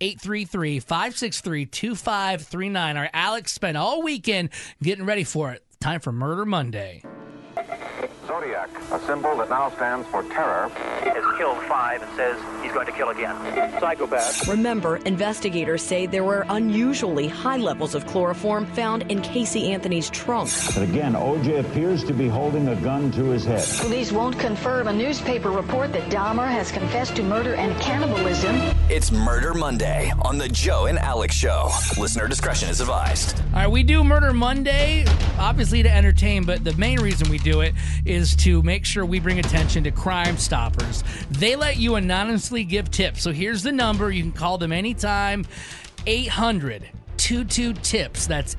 Speaker 5: 833-563-2539. Our Alex spent all weekend getting ready for it. Time for Murder Monday.
Speaker 20: Zodiac, a symbol that now stands for terror, has killed 5 and says he's going to kill again. Psychopath.
Speaker 21: Remember, investigators say there were unusually high levels of chloroform found in Casey Anthony's trunk.
Speaker 22: But again, O.J. appears to be holding a gun to his head.
Speaker 23: Police won't confirm a newspaper report that Dahmer has confessed to murder and cannibalism.
Speaker 4: It's Murder Monday on the Joe and Alex Show. Listener discretion is advised.
Speaker 5: All right, we do Murder Monday, obviously to entertain, but the main reason we do it is to make sure we bring attention to Crime Stoppers. They let you anonymously give tips. So here's the number. You can call them anytime. 800-22-TIPS. That's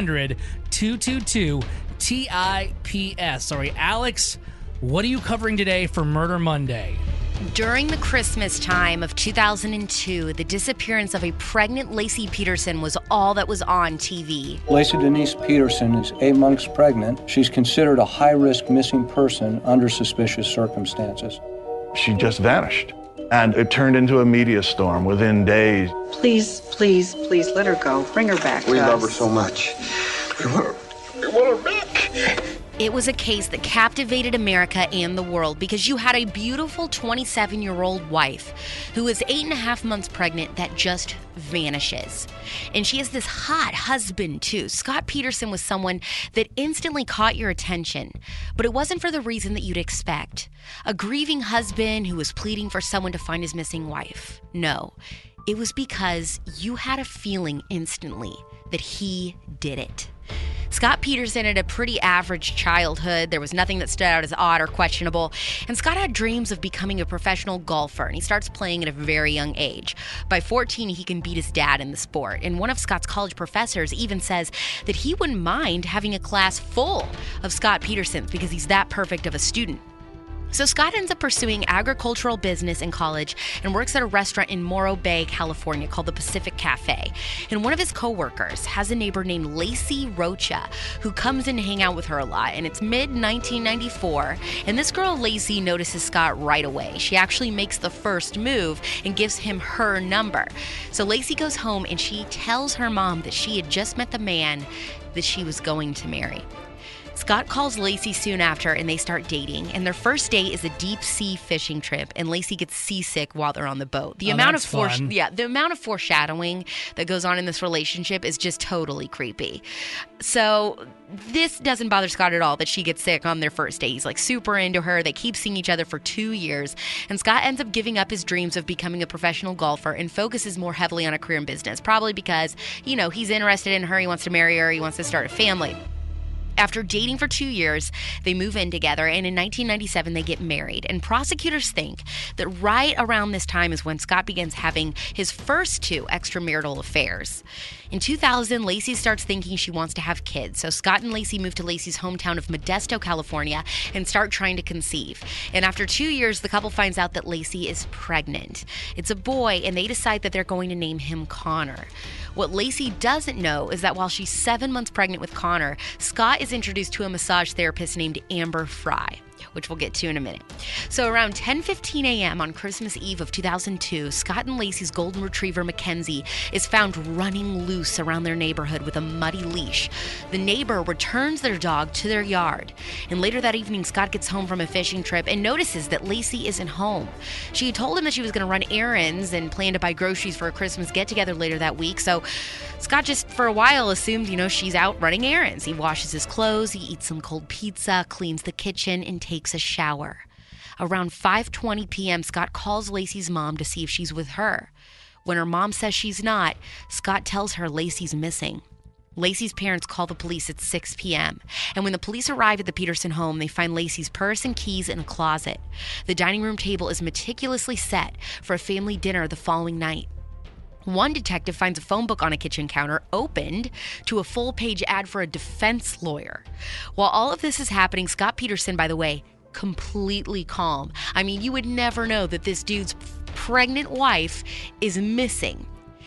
Speaker 5: 800-222-TIPS. All right, Alex, what are you covering today for Murder Monday?
Speaker 7: During the Christmas time of 2002, the disappearance of a pregnant Lacey Peterson was all that was on TV.
Speaker 24: Lacey Denise Peterson is 8 months pregnant. She's considered a high-risk missing person under suspicious circumstances.
Speaker 25: She just vanished, and it turned into a media storm within days.
Speaker 26: Please, please, please let her go. Bring her back.
Speaker 27: We love her so much. We want her back.
Speaker 7: It was a case that captivated America and the world because you had a beautiful 27-year-old wife who was 8.5 months pregnant that just vanishes. And she has this hot husband, too. Scott Peterson was someone that instantly caught your attention, but it wasn't for the reason that you'd expect. A grieving husband who was pleading for someone to find his missing wife. No, it was because you had a feeling instantly that he did it. Scott Peterson had a pretty average childhood. There was nothing that stood out as odd or questionable. And Scott had dreams of becoming a professional golfer, and he starts playing at a very young age. By 14, he can beat his dad in the sport. And one of Scott's college professors even says that he wouldn't mind having a class full of Scott Petersons because he's that perfect of a student. So Scott ends up pursuing agricultural business in college and works at a restaurant in Morro Bay, California called the Pacific Cafe. And one of his coworkers has a neighbor named Lacey Rocha who comes in to hang out with her a lot. And it's mid-1994. And this girl, Lacey, notices Scott right away. She actually makes the first move and gives him her number. So Lacey goes home and she tells her mom that she had just met the man that she was going to marry. Scott calls Lacey soon after and they start dating. And their first date is a deep sea fishing trip, and Lacey gets seasick while they're on the boat. The amount of foreshadowing that goes on in this relationship is just totally creepy. So this doesn't bother Scott at all that she gets sick on their first date. He's like super into her. They keep seeing each other for 2 years. And Scott ends up giving up his dreams of becoming a professional golfer and focuses more heavily on a career in business, probably because, he's interested in her. He wants to marry her. He wants to start a family. After dating for 2 years, they move in together, and in 1997, they get married. And prosecutors think that right around this time is when Scott begins having his first 2 extramarital affairs. In 2000, Lacey starts thinking she wants to have kids. So Scott and Lacey move to Lacey's hometown of Modesto, California, and start trying to conceive. And after 2 years, the couple finds out that Lacey is pregnant. It's a boy, and they decide that they're going to name him Connor. What Lacey doesn't know is that while she's 7 months pregnant with Connor, Scott is introduced to a massage therapist named Amber Fry, which we'll get to in a minute. So around 10:15 a.m. on Christmas Eve of 2002, Scott and Lacey's golden retriever Mackenzie is found running loose around their neighborhood with a muddy leash. The neighbor returns their dog to their yard. And later that evening, Scott gets home from a fishing trip and notices that Lacey isn't home. She had told him that she was going to run errands and plan to buy groceries for a Christmas get-together later that week. So Scott just for a while assumed, she's out running errands. He washes his clothes, he eats some cold pizza, cleans the kitchen, and takes a shower. Around 5:20 p.m., Scott calls Lacey's mom to see if she's with her. When her mom says she's not, Scott tells her Lacey's missing. Lacey's parents call the police at 6 p.m. And when the police arrive at the Peterson home, they find Lacey's purse and keys in a closet. The dining room table is meticulously set for a family dinner the following night. One detective finds a phone book on a kitchen counter opened to a full-page ad for a defense lawyer. While all of this is happening, Scott Peterson, by the way, completely calm. I mean, you would never know that this dude's pregnant wife is missing.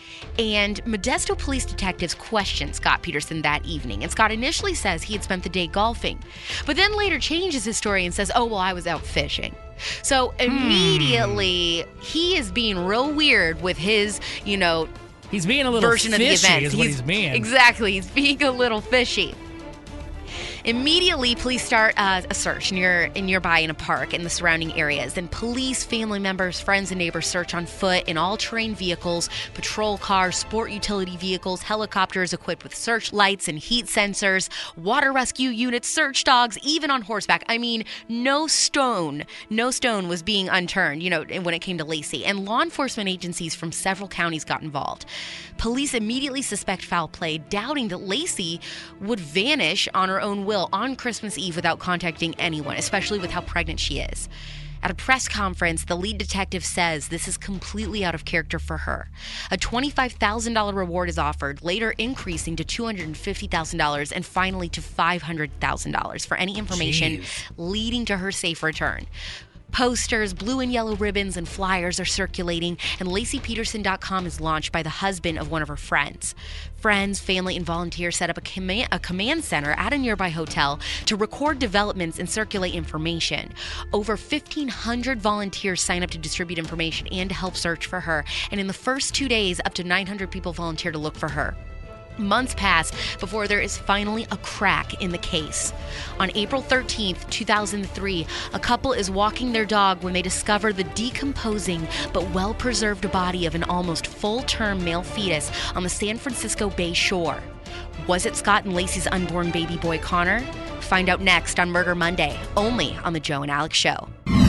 Speaker 7: And Modesto police detectives question Scott Peterson that evening. And Scott initially says he had spent the day golfing, but then later changes his story and says, I was out fishing. So immediately he is being real weird with his,
Speaker 5: he's being a little
Speaker 7: version
Speaker 5: fishy
Speaker 7: of the event.
Speaker 5: Is what he's being.
Speaker 7: Exactly. He's being a little fishy. Immediately, police start a search nearby in a park in the surrounding areas. Then police, family members, friends, and neighbors search on foot in all-terrain vehicles, patrol cars, sport utility vehicles, helicopters equipped with searchlights and heat sensors, water rescue units, search dogs, even on horseback. I mean, no stone was being unturned, when it came to Laci. And law enforcement agencies from several counties got involved. Police immediately suspect foul play, doubting that Laci would vanish on her own will on Christmas Eve without contacting anyone, especially with how pregnant she is. At a press conference, the lead detective says this is completely out of character for her. A $25,000 reward is offered, later increasing to $250,000 and finally to $500,000 for any information leading to her safe return. Posters, blue and yellow ribbons, and flyers are circulating, and LaciPeterson.com is launched by the husband of one of her friends. Friends, family, and volunteers set up a command center at a nearby hotel to record developments and circulate information. Over 1,500 volunteers sign up to distribute information and to help search for her, and in the first 2 days, up to 900 people volunteer to look for her. Months pass before there is finally a crack in the case. On April 13th, 2003, a couple is walking their dog when they discover the decomposing but well-preserved body of an almost full-term male fetus on the San Francisco Bay shore. Was it Scott and Laci's unborn baby boy Connor? Find out next on Murder Monday, only on The Joe and Alex Show.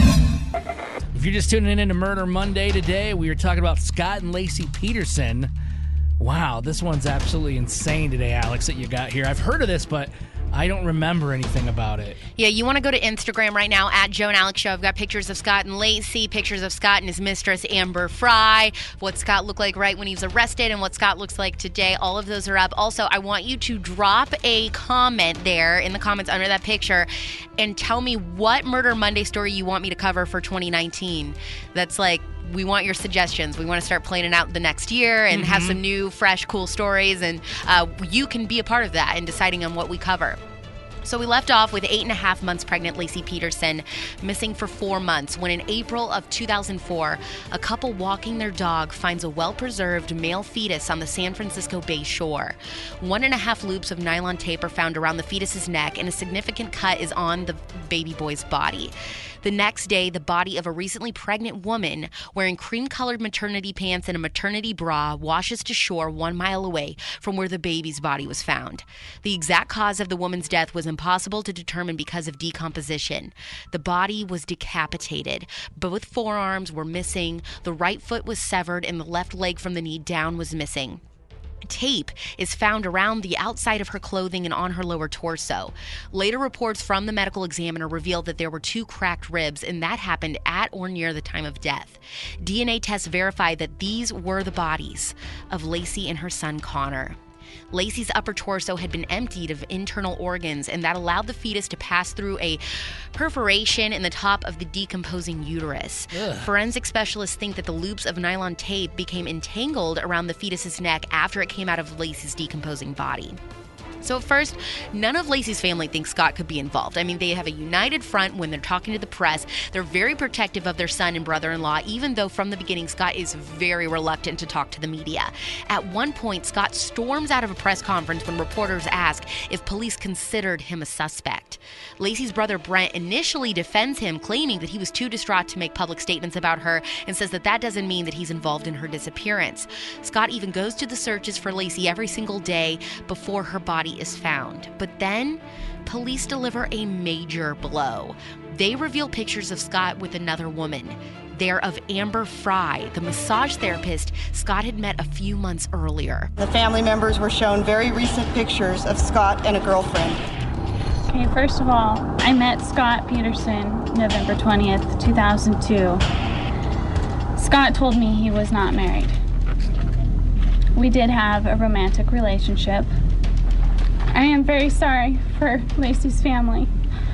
Speaker 5: If you're just tuning in to Murder Monday today, we are talking about Scott and Laci Peterson. Wow, this one's absolutely insane today, Alex, that you got here. I've heard of this, but I don't remember anything about it.
Speaker 7: Yeah, you want to go to Instagram right now, at Joe and Alex Show. I've got pictures of Scott and Laci, pictures of Scott and his mistress, Amber Fry, what Scott looked like right when he was arrested, and what Scott looks like today. All of those are up. Also, I want you to drop a comment there in the comments under that picture and tell me what Murder Monday story you want me to cover for 2019. That's like, we want your suggestions. We want to start planning out the next year and have some new, fresh, cool stories. And you can be a part of that in deciding on what we cover. So we left off with 8.5 months pregnant Laci Peterson, missing for 4 months, when in April of 2004, a couple walking their dog finds a well-preserved male fetus on the San Francisco Bay shore. 1.5 loops of nylon tape are found around the fetus's neck, and a significant cut is on the baby boy's body. The next day, the body of a recently pregnant woman wearing cream-colored maternity pants and a maternity bra washes to shore 1 mile away from where the baby's body was found. The exact cause of the woman's death was impossible to determine because of decomposition. The body was decapitated. Both forearms were missing, the right foot was severed, and the left leg from the knee down was missing. Tape is found around the outside of her clothing and on her lower torso. Later reports from the medical examiner revealed that there were 2 cracked ribs, and that happened at or near the time of death. DNA tests verified that these were the bodies of Laci and her son Connor. Laci's upper torso had been emptied of internal organs, and that allowed the fetus to pass through a perforation in the top of the decomposing uterus. Ugh. Forensic specialists think that the loops of nylon tape became entangled around the fetus's neck after it came out of Laci's decomposing body. So at first, none of Laci's family thinks Scott could be involved. I mean, they have a united front when they're talking to the press. They're very protective of their son and brother-in-law, even though from the beginning, Scott is very reluctant to talk to the media. At one point, Scott storms out of a press conference when reporters ask if police considered him a suspect. Laci's brother Brent initially defends him, claiming that he was too distraught to make public statements about her, and says that doesn't mean that he's involved in her disappearance. Scott even goes to the searches for Laci every single day before her body is found. But then, police deliver a major blow. They reveal pictures of Scott with another woman. They're of Amber Fry, the massage therapist Scott had met a few months earlier.
Speaker 1: The family members were shown very recent pictures of Scott and a girlfriend.
Speaker 2: Okay, first of all, I met Scott Peterson November 20th, 2002. Scott told me he was not married. We did have a romantic relationship. I am very sorry for Laci's family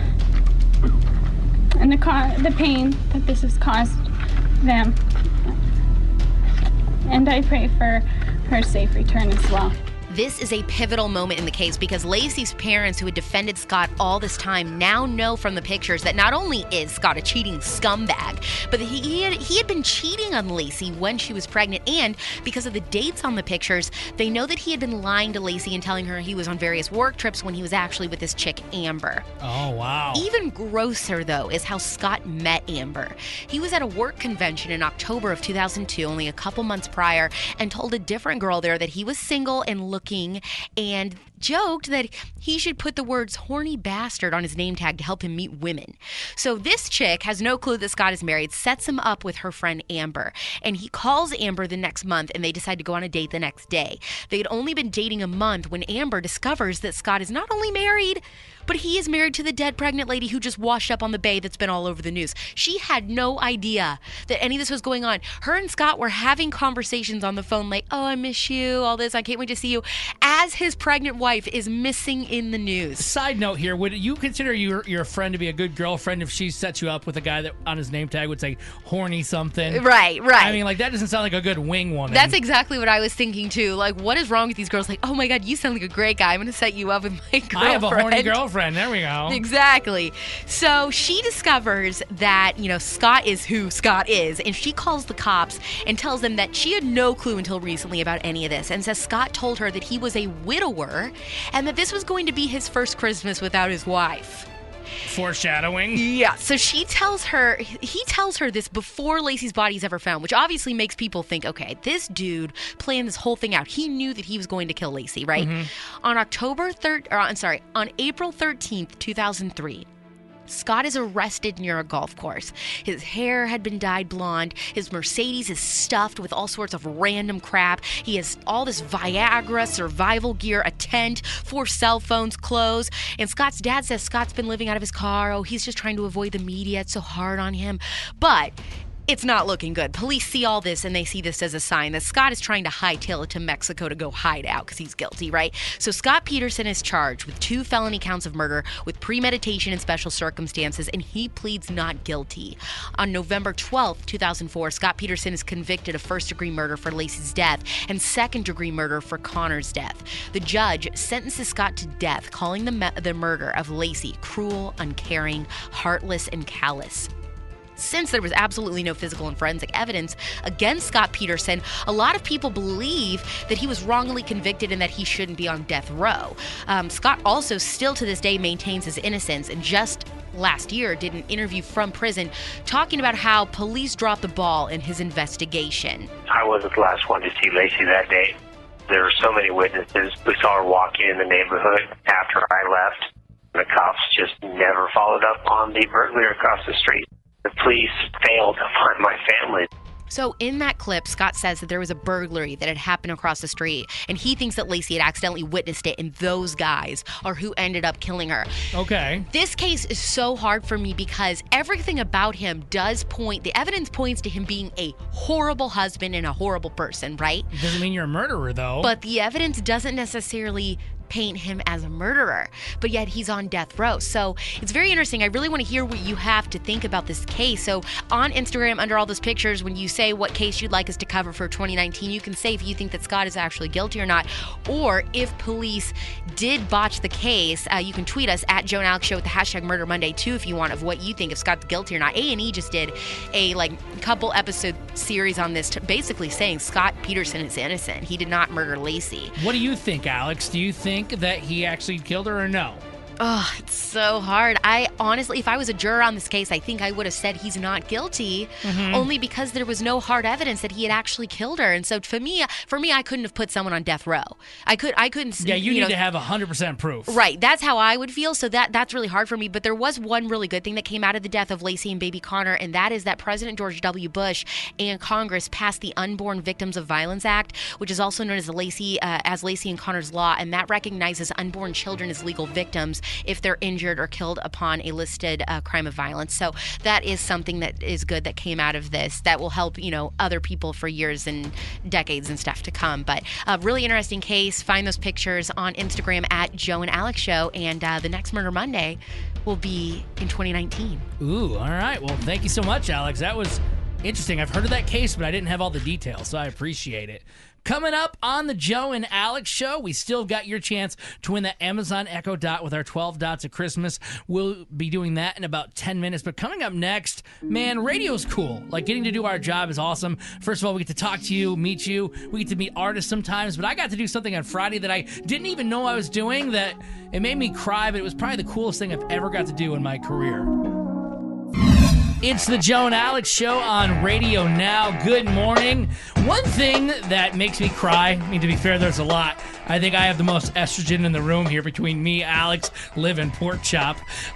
Speaker 2: and the pain that this has caused them. And I pray for her safe return as well.
Speaker 7: This is a pivotal moment in the case because Lacey's parents, who had defended Scott all this time, now know from the pictures that not only is Scott a cheating scumbag, but that he had been cheating on Lacey when she was pregnant, and because of the dates on the pictures, they know that he had been lying to Lacey and telling her he was on various work trips when he was actually with this chick, Amber.
Speaker 5: Oh, wow.
Speaker 7: Even grosser, though, is how Scott met Amber. He was at a work convention in October of 2002, only a couple months prior, and told a different girl there that he was single and looking, and joked that he should put the words horny bastard on his name tag to help him meet women. So this chick has no clue that Scott is married, sets him up with her friend Amber, and he calls Amber the next month and they decide to go on a date the next day. They had only been dating a month when Amber discovers that Scott is not only married, but he is married to the dead pregnant lady who just washed up on the bay that's been all over the news. She had no idea that any of this was going on. Her and Scott were having conversations on the phone like, oh, I miss you, all this, I can't wait to see you, as his pregnant wife is missing in the news.
Speaker 5: Side note here, would you consider your friend to be a good girlfriend if she sets you up with a guy that on his name tag would say horny something?
Speaker 7: Right.
Speaker 5: I mean, like, that doesn't sound like a good wing woman.
Speaker 7: That's exactly what I was thinking, too. Like, what is wrong with these girls? Like, oh my God, you sound like a great guy. I'm going to set you up with my girlfriend.
Speaker 5: I have a horny girlfriend. There we go.
Speaker 7: Exactly. So she discovers that, Scott is who Scott is, and she calls the cops and tells them that she had no clue until recently about any of this, and says Scott told her that he was a widower and that this was going to be his first Christmas without his wife.
Speaker 5: Foreshadowing.
Speaker 7: Yeah, so he tells her this before Lacey's body is ever found, which obviously makes people think, okay, this dude planned this whole thing out. He knew that he was going to kill Lacey, right? Mm-hmm. On April 13th, 2003, Scott is arrested near a golf course. His hair had been dyed blonde. His Mercedes is stuffed with all sorts of random crap. He has all this Viagra, survival gear, a tent, 4 cell phones, clothes. And Scott's dad says Scott's been living out of his car. Oh, he's just trying to avoid the media. It's so hard on him. But it's not looking good. Police see all this and they see this as a sign that Scott is trying to hightail it to Mexico to go hide out because he's guilty, right? So Scott Peterson is charged with 2 felony counts of murder with premeditation and special circumstances, and he pleads not guilty. On November 12th, 2004, Scott Peterson is convicted of first-degree murder for Lacey's death and second-degree murder for Connor's death. The judge sentences Scott to death, calling the murder of Lacey cruel, uncaring, heartless, and callous. Since there was absolutely no physical and forensic evidence against Scott Peterson, a lot of people believe that he was wrongly convicted and that he shouldn't be on death row. Scott also still to this day maintains his innocence, and just last year did an interview from prison talking about how police dropped the ball in his investigation.
Speaker 3: I wasn't the last one to see Lacey that day. There were so many witnesses who saw her walk in the neighborhood after I left. The cops just never followed up on the burglar across the street. The police failed to find my family.
Speaker 7: So in that clip, Scott says that there was a burglary that had happened across the street, and he thinks that Lacey had accidentally witnessed it, and those guys are who ended up killing her.
Speaker 5: Okay.
Speaker 7: This case is so hard for me because everything about him the evidence points to him being a horrible husband and a horrible person, right?
Speaker 5: It doesn't mean you're a murderer, though.
Speaker 7: But the evidence doesn't necessarily paint him as a murderer, but yet he's on death row. So it's very interesting. I really want to hear what you have to think about this case. So on Instagram, under all those pictures, when you say what case you'd like us to cover for 2019, you can say if you think that Scott is actually guilty or not, or if police did botch the case, you can tweet us at Joe and Alex Show with the hashtag Murder Monday too if you want, of what you think, if Scott's guilty or not. A&E just did a couple episode series on this, basically saying Scott Peterson is innocent. He did not murder Lacey.
Speaker 5: What do you think, Alex? Do you think that he actually killed her or no?
Speaker 7: Oh, it's so hard. I honestly, if I was a juror on this case, I think I would have said he's not guilty, only because there was no hard evidence that he had actually killed her. And so for me, I couldn't have put someone on death row. I couldn't.
Speaker 5: Yeah, you need to have 100% proof.
Speaker 7: Right. That's how I would feel. So that's really hard for me. But there was one really good thing that came out of the death of Lacey and baby Connor, and that is that President George W. Bush and Congress passed the Unborn Victims of Violence Act, which is also known as Lacey and Connor's Law, and that recognizes unborn children as legal victims if they're injured or killed upon a listed crime of violence. So that is something that is good that came out of this that will help, other people for years and decades and stuff to come. But a really interesting case. Find those pictures on Instagram at Joe and Alex Show, and the next Murder Monday will be in 2019.
Speaker 5: Ooh, all right. Well, thank you so much, Alex. That was interesting. I've heard of that case, but I didn't have all the details, so I appreciate it. Coming up on the Joe and Alex Show, we still got your chance to win the Amazon Echo Dot with our 12 Dots of Christmas. We'll be doing that in about 10 minutes. But coming up next, man, radio's cool. Like, getting to do our job is awesome. First of all, we get to talk to you, meet you. We get to meet artists sometimes. But I got to do something on Friday that I didn't even know I was doing that it made me cry, but it was probably the coolest thing I've ever got to do in my career. It's the Joe and Alex Show on Radio Now. Good morning. One thing that makes me cry, I mean, to be fair, there's a lot. I think I have the most estrogen in the room here between me, Alex, Liv, and Pork Chop,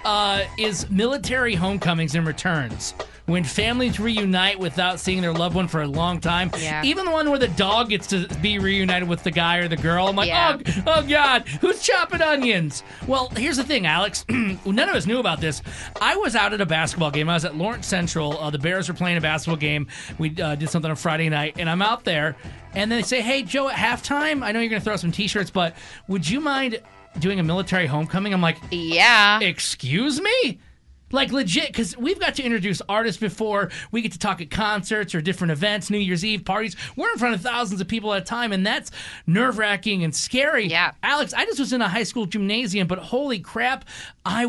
Speaker 5: is military homecomings and returns. When families reunite without seeing their loved one for a long time.
Speaker 7: Yeah.
Speaker 5: Even the one where the dog gets to be reunited with the guy or the girl. I'm like, oh God, who's chopping onions? Well, here's the thing, Alex. None of us knew about this. I was out at a basketball game. I was at Lawrence Central. The Bears were playing a basketball game. We did something on Friday night, and I'm out there. And then they say, hey, Joe, at halftime, I know you're going to throw out some T-shirts, but would you mind doing a military homecoming? I'm like,
Speaker 7: yeah.
Speaker 5: Excuse me? Like, legit, because we've got to introduce artists before. We get to talk at concerts or different events, New Year's Eve parties. We're in front of thousands of people at a time, and that's nerve-wracking and scary.
Speaker 7: Yeah.
Speaker 5: Alex, I just was in a high school gymnasium, but holy crap, I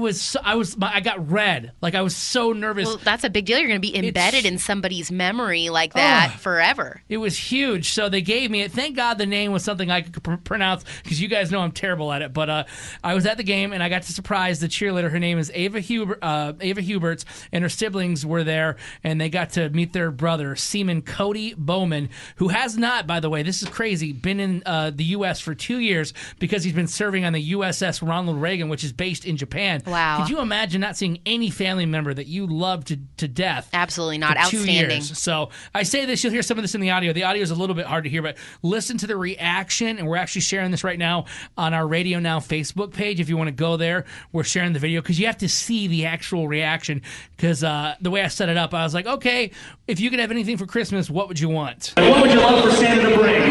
Speaker 5: got red. Like, I was so nervous.
Speaker 7: Well, that's a big deal. You're going to be embedded in somebody's memory like that forever.
Speaker 5: It was huge. So they gave me it. Thank God the name was something I could pronounce, because you guys know I'm terrible at it. But I was at the game, and I got to surprise the cheerleader. Her name is Ava Huberts, and her siblings were there, and they got to meet their brother, Seaman Cody Bowman, who has not, by the way, this is crazy, been in the U.S. for 2 years because he's been serving on the USS Ronald Reagan, which is based in Japan.
Speaker 7: Wow.
Speaker 5: Could you imagine not seeing any family member that you love to death?
Speaker 7: Absolutely not.
Speaker 5: For 2
Speaker 7: Outstanding.
Speaker 5: years. So I say this, you'll hear some of this in the audio. The audio is a little bit hard to hear, but listen to the reaction, and we're actually sharing this right now on our Radio Now Facebook page. If you want to go there, we're sharing the video, because you have to see the actual reaction, because the way I set it up, I was like, okay, if you could have anything for Christmas, what would you want?
Speaker 8: What would you love for Santa to bring?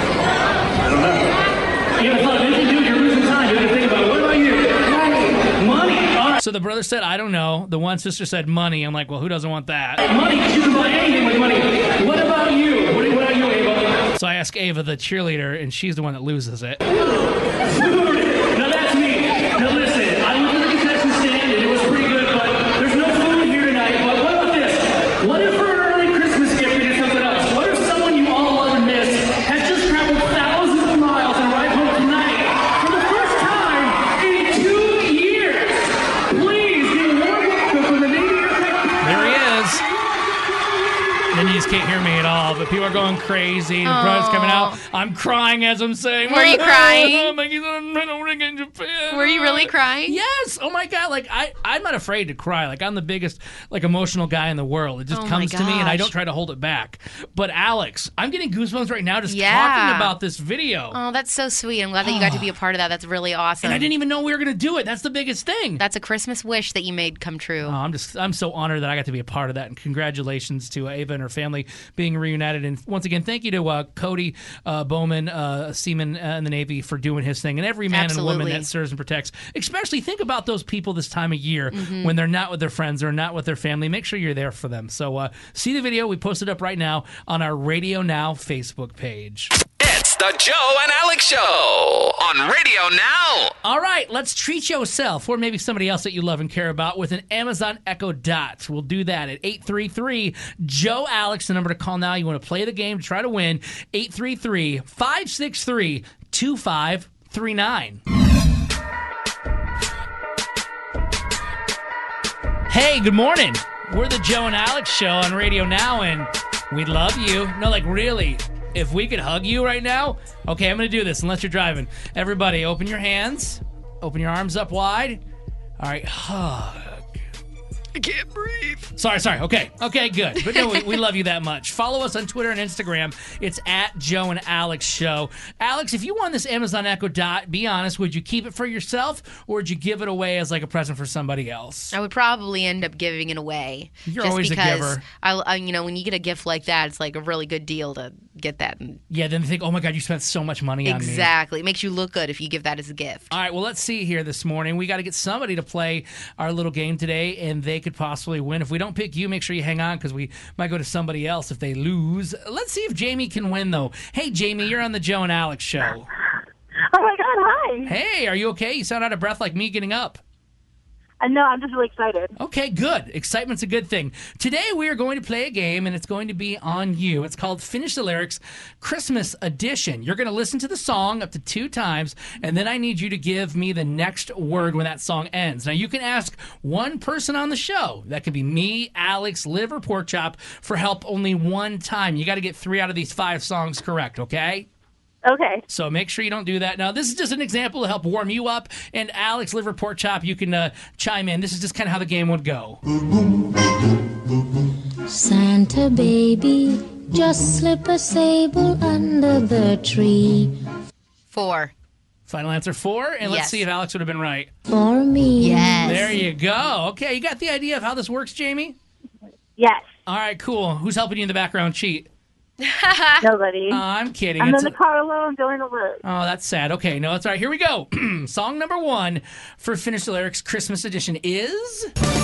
Speaker 8: I don't know. You haven't thought of anything, dude. You're losing time. You have to think about it. What about you? Money. All right.
Speaker 5: So the brother said, I don't know. The one sister said money. I'm like, well, who doesn't want that?
Speaker 8: Money. You can buy anything with money. What about you? What about you, Ava?
Speaker 5: So I ask Ava, the cheerleader, and she's the one that loses it.
Speaker 8: Food. Now that's me. Now listen, I went to the concession stand, and it was pretty good, but there's no food here tonight. But what about this? What if for an early Christmas gift we did something else? What if someone you all love and miss has just traveled thousands of miles and arrived home tonight for the first time in 2 years? Please give a warm welcome for the Navy Aircraft.
Speaker 5: There he is. Then you just can't hear me at all, but people are going crazy. The brother's coming out. I'm crying as I'm saying.
Speaker 7: Were you crying?
Speaker 5: Were
Speaker 7: you really crying?
Speaker 5: Yes. Oh my God. Like I'm not afraid to cry. Like I'm the biggest emotional guy in the world. It just comes to me, and I don't try to hold it back. But Alex, I'm getting goosebumps right now just talking about this video.
Speaker 7: Oh, that's so sweet. I'm glad that you got to be a part of that. That's really awesome.
Speaker 5: And I didn't even know we were going to do it. That's the biggest thing.
Speaker 7: That's a Christmas wish that you made come true.
Speaker 5: Oh, I'm so honored that I got to be a part of that, and congratulations to Ava and her family being reunited. And once again, thank you to Cody Bowman, seaman in the Navy, for doing his thing, and every man and woman that serves and protects. Especially think about those people this time of year when they're not with their friends or not with their family. Make sure you're there for them. So see the video. We posted up right now on our Radio Now Facebook page.
Speaker 4: It's the Joe and Alex Show on Radio Now.
Speaker 5: All right, let's treat yourself or maybe somebody else that you love and care about with an Amazon Echo Dot. We'll do that at 833-JOE-ALEX, the number to call now. You want to play the game, try to win. 833-563-2539. Hey, good morning. We're the Joe and Alex Show on Radio Now, and we love you. No, like really. If we could hug you right now, okay, I'm going to do this unless you're driving. Everybody, open your hands. Open your arms up wide. All right, hug.
Speaker 7: I can't breathe.
Speaker 5: Sorry. Okay, good. But no, we love you that much. Follow us on Twitter and Instagram. It's at Joe and Alex Show. Alex, if you won this Amazon Echo Dot, be honest, would you keep it for yourself, or would you give it away as like a present for somebody else?
Speaker 7: I would probably end up giving it away.
Speaker 5: You're
Speaker 7: just
Speaker 5: always
Speaker 7: because
Speaker 5: a giver.
Speaker 7: when you get a gift like that, it's like a really good deal to get that.
Speaker 5: Yeah, then they think, oh my God, you spent so much money on me.
Speaker 7: Exactly. It makes you look good if you give that as a gift.
Speaker 5: All right, well, let's see here this morning. We got to get somebody to play our little game today, and they could possibly win. If we don't pick you, make sure you hang on because we might go to somebody else if they lose. Let's see if Jamie can win, though. Hey, Jamie, you're on the Joe and Alex show.
Speaker 9: Oh, my God, hi.
Speaker 5: Hey, are you okay? You sound out of breath like me getting up.
Speaker 9: No, I'm just really excited.
Speaker 5: Okay, good. Excitement's a good thing. Today we are going to play a game, and it's going to be on you. It's called Finish the Lyrics Christmas Edition. You're going to listen to the song up to 2 times, and then I need you to give me the next word when that song ends. Now, you can ask one person on the show. That could be me, Alex, Liv, or Pork Chop for help only one time. You got to get 3 out of these 5 songs correct, okay?
Speaker 9: Okay.
Speaker 5: So make sure you don't do that. Now, this is just an example to help warm you up. And Alex, Liver, Pork Chop, you can chime in. This is just kind of how the game would go.
Speaker 10: Santa baby, just slip a sable under the tree.
Speaker 7: 4.
Speaker 5: Final answer 4. And let's see if Alex would have been right.
Speaker 10: For me.
Speaker 6: Yes.
Speaker 5: There you go. Okay, you got the idea of how this works, Jamie?
Speaker 9: Yes.
Speaker 5: All right, cool. Who's helping you in the background cheat?
Speaker 9: Nobody.
Speaker 5: I'm kidding.
Speaker 9: I'm
Speaker 5: It's
Speaker 9: in the car alone doing the work.
Speaker 5: Oh, that's sad. Okay, no, that's all right. Here we go. Song number 1 for Finish the Lyrics Christmas Edition is...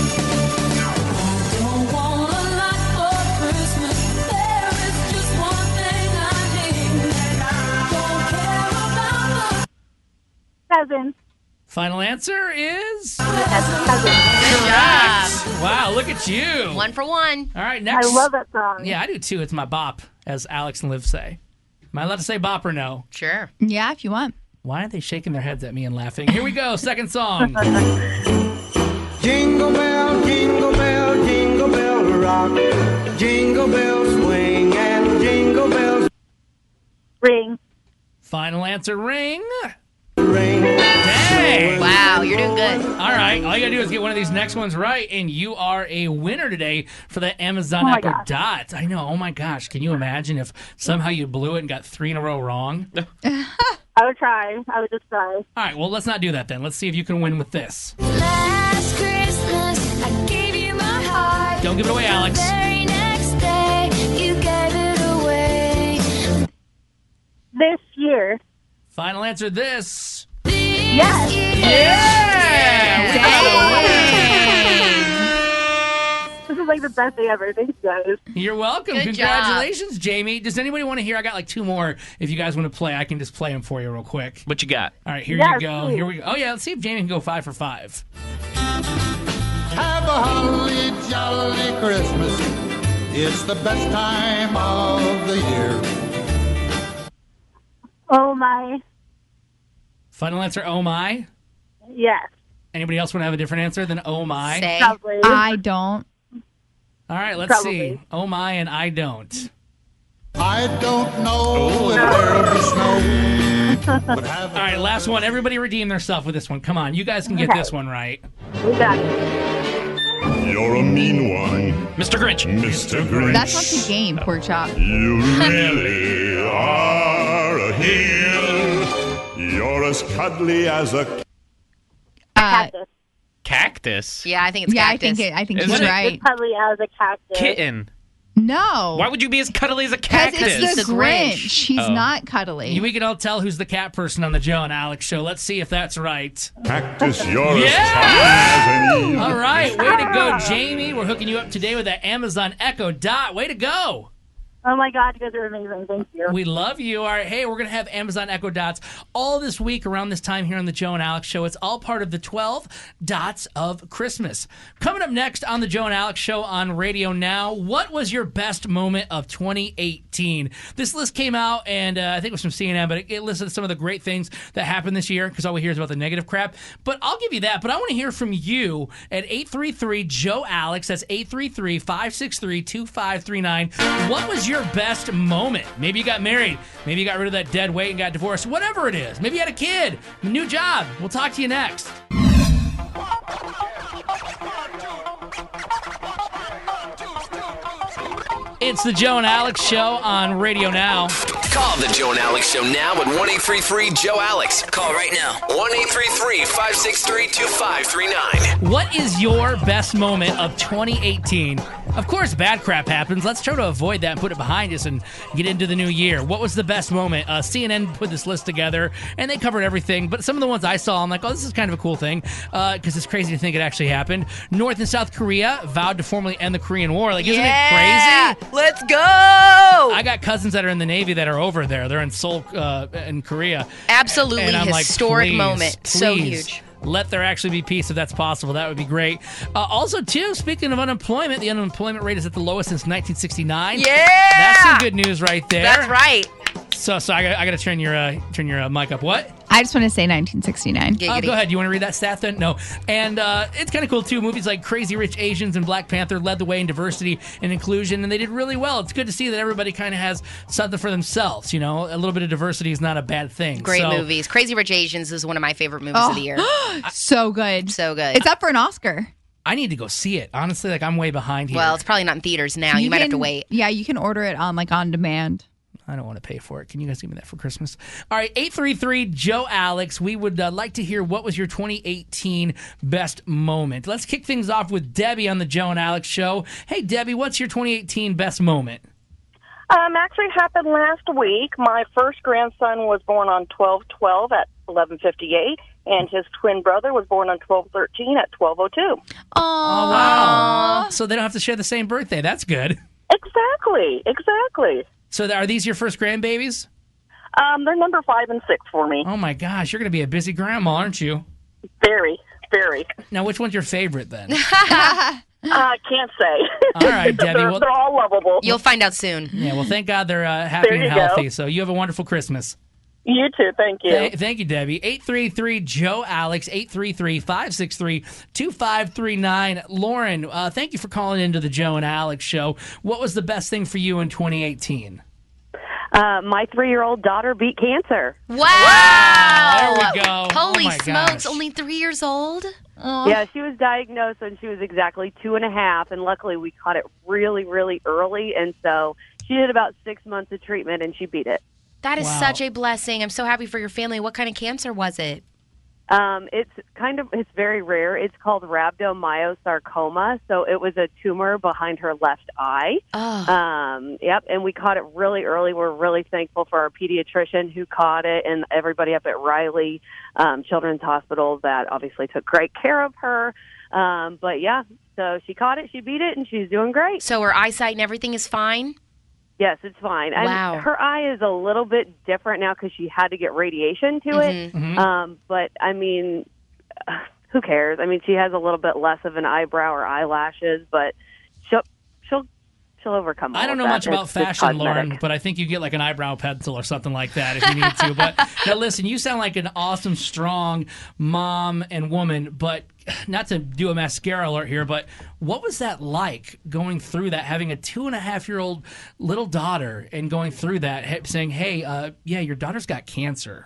Speaker 9: Cousin.
Speaker 5: Final answer is...
Speaker 9: Cousin.
Speaker 5: Correct. Wow, look at you.
Speaker 7: 1 for 1.
Speaker 5: All right, next.
Speaker 9: I love that song.
Speaker 5: Yeah, I do too. It's my bop, as Alex and Liv say. Am I allowed to say bop or no?
Speaker 7: Sure.
Speaker 6: Yeah, if you want.
Speaker 5: Why aren't they shaking their heads at me and laughing? Here we go. Second song.
Speaker 11: Jingle bell, jingle bell, jingle bell rock. Jingle bells swing and jingle bells
Speaker 9: ring.
Speaker 5: Final answer, ring.
Speaker 11: Ring.
Speaker 5: Dang.
Speaker 7: Wow, you're doing good.
Speaker 5: All right. All you got to do is get one of these next ones right, and you are a winner today for the Amazon Echo Dot. I know. Oh, my gosh. Can you imagine if somehow you blew it and got 3 in a row wrong?
Speaker 9: I would try. I would just try.
Speaker 5: All right. Well, let's not do that then. Let's see if you can win with this.
Speaker 10: Last Christmas, I gave you my heart.
Speaker 5: Don't give it away, Alex.
Speaker 10: The very next day, you gave it away.
Speaker 9: This year.
Speaker 5: Final answer, this.
Speaker 9: Yes.
Speaker 5: Yeah!
Speaker 9: This is like the best day ever. Thanks, guys.
Speaker 5: You're welcome.
Speaker 7: Good
Speaker 5: Congratulations, Jamie. Does anybody want to hear? I got like 2 more. If you guys want to play, I can just play them for you real quick.
Speaker 12: What you got?
Speaker 5: All right, here
Speaker 9: Yes,
Speaker 5: you go.
Speaker 9: please.
Speaker 5: Here we go. Oh, yeah, let's see if Jamie can go 5 for 5.
Speaker 13: Have a holly jolly Christmas. It's the best time of the year.
Speaker 9: Oh, my.
Speaker 5: Final answer, oh my.
Speaker 9: Yes.
Speaker 5: Anybody else want to have a different answer than oh my?
Speaker 7: Say.
Speaker 9: Probably.
Speaker 6: I don't.
Speaker 5: All right, let's
Speaker 9: Probably.
Speaker 5: see. Oh my and I don't.
Speaker 13: I don't know if there'll be snow. But have
Speaker 5: All right, last one. Everybody redeem their stuff with this one. Come on, you guys can get
Speaker 9: Okay.
Speaker 5: this one right.
Speaker 9: We got it.
Speaker 13: You're a mean one,
Speaker 12: Mr. Grinch.
Speaker 13: Mr. Grinch.
Speaker 6: That's not the game, Pork Chop.
Speaker 13: You really are a heel. You're as cuddly as a
Speaker 9: Cactus.
Speaker 12: Cactus?
Speaker 7: Yeah, I think it's
Speaker 6: Yeah,
Speaker 7: cactus.
Speaker 6: I think
Speaker 12: Isn't
Speaker 6: he's
Speaker 12: it?
Speaker 6: right.
Speaker 9: It's cuddly as a cactus.
Speaker 12: Kitten.
Speaker 6: No.
Speaker 12: Why would you be as cuddly as a
Speaker 6: Because
Speaker 12: cactus?
Speaker 6: it's the
Speaker 7: the Grinch.
Speaker 6: Grinch. He's
Speaker 12: Oh.
Speaker 6: not cuddly.
Speaker 5: We can all tell who's the cat person on the Joe and Alex show. Let's see if that's right.
Speaker 13: cactus. You're
Speaker 5: Yeah!
Speaker 13: as cuddly as an eel.
Speaker 5: All right, way to go, Jamie. We're hooking you up today with that Amazon Echo Dot. Way to go.
Speaker 9: Oh, my God. You guys are amazing. Thank you.
Speaker 5: We love you. All right, hey, we're going to have Amazon Echo Dots all this week around this time here on the Joe and Alex Show. It's all part of the 12 Dots of Christmas. Coming up next on the Joe and Alex Show on Radio Now, what was your best moment of 2018? This list came out, and I think it was from CNN, but it listed some of the great things that happened this year, because all we hear is about the negative crap. But I'll give you that, but I want to hear from you at 833-JOE-ALEX. That's 833-563-2539. What was your best moment? Maybe you got married. Maybe you got rid of that dead weight and got divorced. Whatever it is. Maybe you had a kid. A new job. We'll talk to you next. It's the Joe and Alex Show on Radio Now.
Speaker 4: Call the Joe and Alex Show now at 1-833-JOE-ALEX. Call right now. 1-833-563-2539.
Speaker 5: What is your best moment of 2018? Of course, bad crap happens. Let's try to avoid that and put it behind us and get into the new year. What was the best moment? CNN put this list together, and they covered everything. But some of the ones I saw, I'm like, oh, this is kind of a cool thing, because it's crazy to think it actually happened. North and South Korea vowed to formally end the Korean War. Like, isn't it crazy?
Speaker 7: Let's go!
Speaker 5: I got cousins that are in the Navy that are over there. They're in Seoul, in Korea.
Speaker 7: Absolutely
Speaker 5: And I'm like,
Speaker 7: historic
Speaker 5: please,
Speaker 7: moment. So
Speaker 5: please.
Speaker 7: huge.
Speaker 5: Let there actually be peace if that's possible. That would be great. Also, too, speaking of unemployment, the unemployment rate is at the lowest since 1969.
Speaker 7: Yeah!
Speaker 5: That's some good news right there.
Speaker 7: That's right.
Speaker 5: So I got to turn your mic up. What?
Speaker 6: I just want to say 1969.
Speaker 5: Oh, go ahead. You want to read that stat then? No. And it's kind of cool, too. Movies like Crazy Rich Asians and Black Panther led the way in diversity and inclusion, and they did really well. It's good to see that everybody kind of has something for themselves. You know, a little bit of diversity is not a bad thing.
Speaker 7: Great movies. Crazy Rich Asians is one of my favorite movies of the year.
Speaker 6: So good.
Speaker 7: So good.
Speaker 6: It's up for an Oscar.
Speaker 5: I need to go see it. Honestly, like, I'm way behind here.
Speaker 7: Well, it's probably not in theaters now. You might have to wait.
Speaker 6: Yeah, you can order it on demand.
Speaker 5: I don't want to pay for it. Can you guys give me that for Christmas? All right, 833-JOE-ALEX. We would like to hear what was your 2018 best moment. Let's kick things off with Debbie on the Joe and Alex show. Hey, Debbie, what's your 2018 best moment?
Speaker 14: Actually, it happened last week. My first grandson was born on 12/12 at 11:58, and his twin brother was born on 12/13 at 12:02.
Speaker 5: Oh, wow. So they don't have to share the same birthday. That's good.
Speaker 14: Exactly.
Speaker 5: So are these your first grandbabies?
Speaker 14: They're number 5 and 6 for me.
Speaker 5: Oh, my gosh. You're going to be a busy grandma, aren't you?
Speaker 14: Very.
Speaker 5: Now, which one's your favorite, then?
Speaker 14: Can't say.
Speaker 5: All right, Debbie.
Speaker 14: They're all lovable.
Speaker 7: You'll find out soon.
Speaker 5: Yeah, well, thank God they're happy
Speaker 14: There
Speaker 5: and
Speaker 14: you
Speaker 5: healthy.
Speaker 14: go.
Speaker 5: So you have a wonderful Christmas.
Speaker 14: You too. Thank you.
Speaker 5: Thank you, Debbie. 833-JOE-ALEX, 833-563-2539. Lauren, thank you for calling into the Joe and Alex show. What was the best thing for you in 2018?
Speaker 15: My 3-year-old daughter beat cancer.
Speaker 7: Wow!
Speaker 5: There we go.
Speaker 7: Holy
Speaker 5: Oh my
Speaker 7: smokes,
Speaker 5: gosh.
Speaker 7: only 3 years old?
Speaker 15: Yeah, she was diagnosed when she was exactly 2.5, and luckily we caught it really, really early, and so she did about 6 months of treatment, and she beat it.
Speaker 7: That is such a blessing. I'm so happy for your family. What kind of cancer was it?
Speaker 15: It's very rare. It's called rhabdomyosarcoma. So it was a tumor behind her left eye. Yep. And we caught it really early. We're really thankful for our pediatrician who caught it and everybody up at Riley Children's Hospital that obviously took great care of her. But yeah, so she caught it, she beat it, and she's doing great.
Speaker 7: So her eyesight and everything is fine?
Speaker 15: Yes, it's fine. And
Speaker 7: Wow.
Speaker 15: her eye is a little bit different now because she had to get radiation to it. But, I mean, who cares? I mean, she has a little bit less of an eyebrow or eyelashes, but she'll overcome all
Speaker 5: I don't know
Speaker 15: of that.
Speaker 5: much about
Speaker 15: It's just
Speaker 5: fashion, Lauren,
Speaker 15: cosmetic.
Speaker 5: but I think you get like an eyebrow pencil or something like that if you need to. But now listen, you sound like an awesome, strong mom and woman, but not to do a mascara alert here, but what was that like going through that, having a 2.5-year-old little daughter and going through that, saying, hey, yeah, your daughter's got cancer?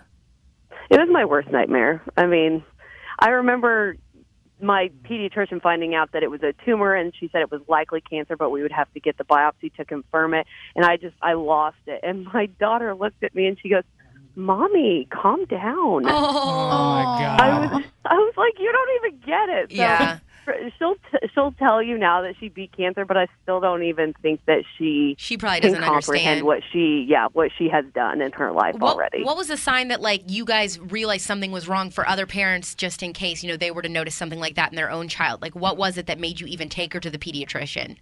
Speaker 15: It was my worst nightmare. I mean, I remember my pediatrician finding out that it was a tumor, and she said it was likely cancer, but we would have to get the biopsy to confirm it. And I lost it. And my daughter looked at me and she goes, "Mommy, calm down."
Speaker 5: Oh my God.
Speaker 15: I was like, you don't even get it. So
Speaker 7: Yeah.
Speaker 15: She'll tell you now that she beat cancer, but I still don't even think that she
Speaker 7: probably
Speaker 15: can
Speaker 7: doesn't
Speaker 15: comprehend
Speaker 7: understand
Speaker 15: what she has done in her life already.
Speaker 7: What was the sign that, like, you guys realized something was wrong for other parents, just in case, you know, they were to notice something like that in their own child? Like, what was it that made you even take her to the pediatrician?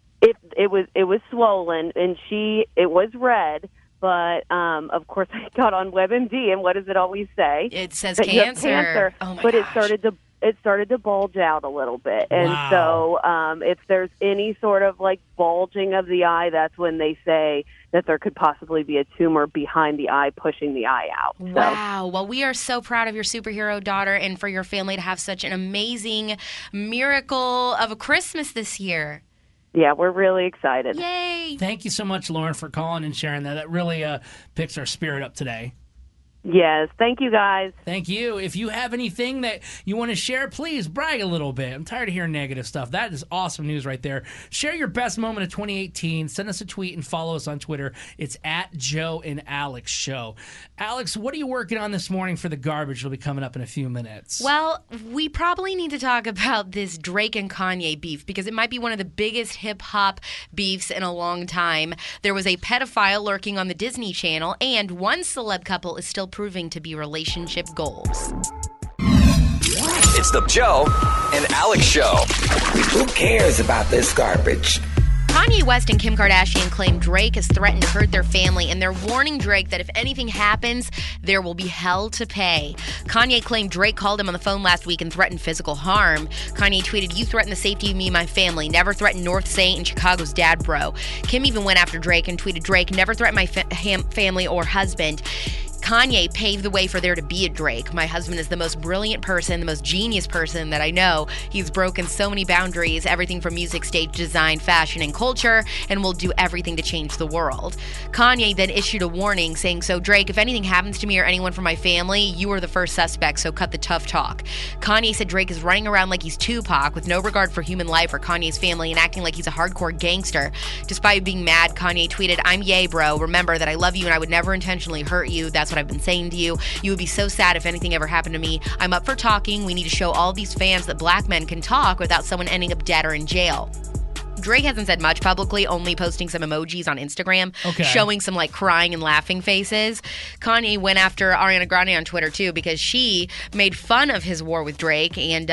Speaker 15: It was swollen, and it was red. But, of course, I got on WebMD, and what does it always say?
Speaker 7: It says
Speaker 15: That you have
Speaker 7: cancer. Oh, my
Speaker 15: but
Speaker 7: gosh.
Speaker 15: it started to bulge out a little bit. And so if there's any sort of, like, bulging of the eye, that's when they say that there could possibly be a tumor behind the eye pushing the eye out. So.
Speaker 7: Wow. Well, we are so proud of your superhero daughter and for your family to have such an amazing miracle of a Christmas this year.
Speaker 15: Yeah, we're really excited.
Speaker 7: Yay!
Speaker 5: Thank you so much, Lauren, for calling and sharing that. That really picks our spirit up today.
Speaker 15: Yes. Thank you, guys.
Speaker 5: Thank you. If you have anything that you want to share, please brag a little bit. I'm tired of hearing negative stuff. That is awesome news right there. Share your best moment of 2018. Send us a tweet and follow us on Twitter. It's at Joe and Alex Show. Alex, what are you working on this morning for the garbage? It'll be coming up in a few minutes.
Speaker 7: Well, we probably need to talk about this Drake and Kanye beef because it might be one of the biggest hip-hop beefs in a long time. There was a pedophile lurking on the Disney Channel, and one celeb couple is still proving to be relationship goals.
Speaker 4: It's the Joe and Alex Show.
Speaker 16: Who cares about this garbage?
Speaker 7: Kanye West and Kim Kardashian claim Drake has threatened to hurt their family, and they're warning Drake that if anything happens, there will be hell to pay. Kanye claimed Drake called him on the phone last week and threatened physical harm. Kanye tweeted, "You threaten the safety of me and my family. Never threaten North Saint and Chicago's dad, bro." Kim even went after Drake and tweeted, "Drake, never threaten my family or husband." Kanye paved the way for there to be a Drake. "My husband is the most brilliant person, the most genius person that I know. He's broken so many boundaries, everything from music, stage design, fashion, and culture, and will do everything to change the world." Kanye then issued a warning saying, "So Drake, if anything happens to me or anyone from my family, you are the first suspect, so cut the tough talk." Kanye said Drake is running around like he's Tupac with no regard for human life or Kanye's family and acting like he's a hardcore gangster. Despite being mad, Kanye tweeted, "I'm Ye, bro. Remember that I love you and I would never intentionally hurt you. That's what I've been saying to you. You would be so sad if anything ever happened to me. I'm up for talking. We need to show all these fans that black men can talk without someone ending up dead or in jail." Drake hasn't said much publicly, only posting some emojis on Instagram, showing some like crying and laughing faces. Kanye went after Ariana Grande on Twitter too because she made fun of his war with Drake and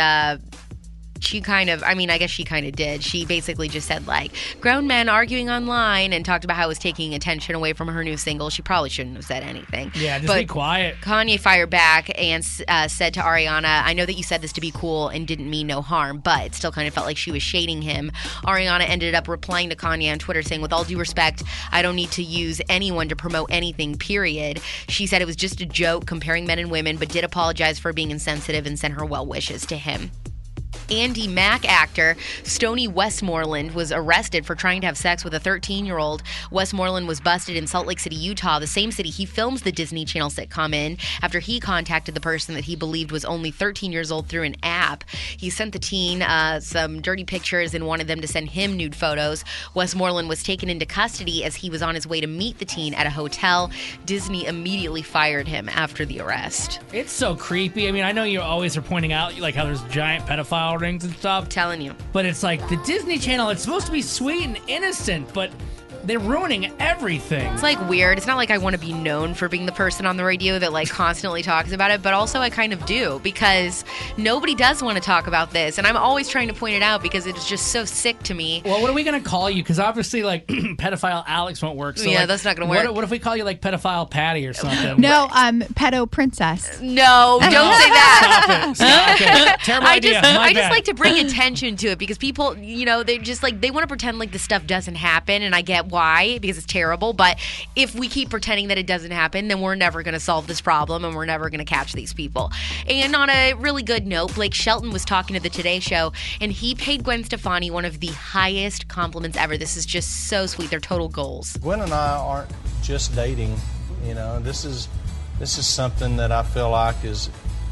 Speaker 7: she kind of, I guess she kind of did. She basically just said, like, grown men arguing online and talked about how it was taking attention away from her new single. She probably shouldn't have said anything.
Speaker 5: Yeah, just be quiet.
Speaker 7: Kanye fired back and said to Ariana, "I know that you said this to be cool and didn't mean no harm, but it still kind of felt like she was shading him." Ariana ended up replying to Kanye on Twitter saying, "With all due respect, I don't need to use anyone to promote anything, period." She said it was just a joke comparing men and women, but did apologize for being insensitive and sent her well wishes to him. Andy Mack actor Stoney Westmoreland was arrested for trying to have sex with a 13-year-old. Westmoreland was busted in Salt Lake City, Utah, the same city he films the Disney Channel sitcom in, after he contacted the person that he believed was only 13 years old through an app. He sent the teen some dirty pictures and wanted them to send him nude photos. Westmoreland was taken into custody as he was on his way to meet the teen at a hotel. Disney immediately fired him after the arrest.
Speaker 5: It's so creepy. I know you always are pointing out like how there's giant pedophile rings and stuff.
Speaker 7: I'm telling you.
Speaker 5: But it's like the Disney Channel, it's supposed to be sweet and innocent, but they're ruining everything.
Speaker 7: It's like weird. It's not like I want to be known for being the person on the radio that like constantly talks about it, but also I kind of do because nobody does want to talk about this. And I'm always trying to point it out because it's just so sick to me.
Speaker 5: Well, what are we going to call you? Because obviously like pedophile Alex won't work. So,
Speaker 7: yeah,
Speaker 5: like,
Speaker 7: that's not going to work.
Speaker 5: What if we call you like pedophile Patty or something?
Speaker 6: No, pedo princess.
Speaker 7: No, don't say that.
Speaker 5: Stop it. Okay. Terrible idea.
Speaker 7: I just like to bring attention to it because people, they just like, they want to pretend like this stuff doesn't happen, and I get why, because it's terrible, but if we keep pretending that it doesn't happen, then we're never going to solve this problem and we're never going to catch these people. And on a really good note, Blake Shelton was talking to the Today Show, and he paid Gwen Stefani one of the highest compliments ever. This is just so sweet. They're total goals.
Speaker 17: Gwen and I aren't just dating. This is something that I feel like is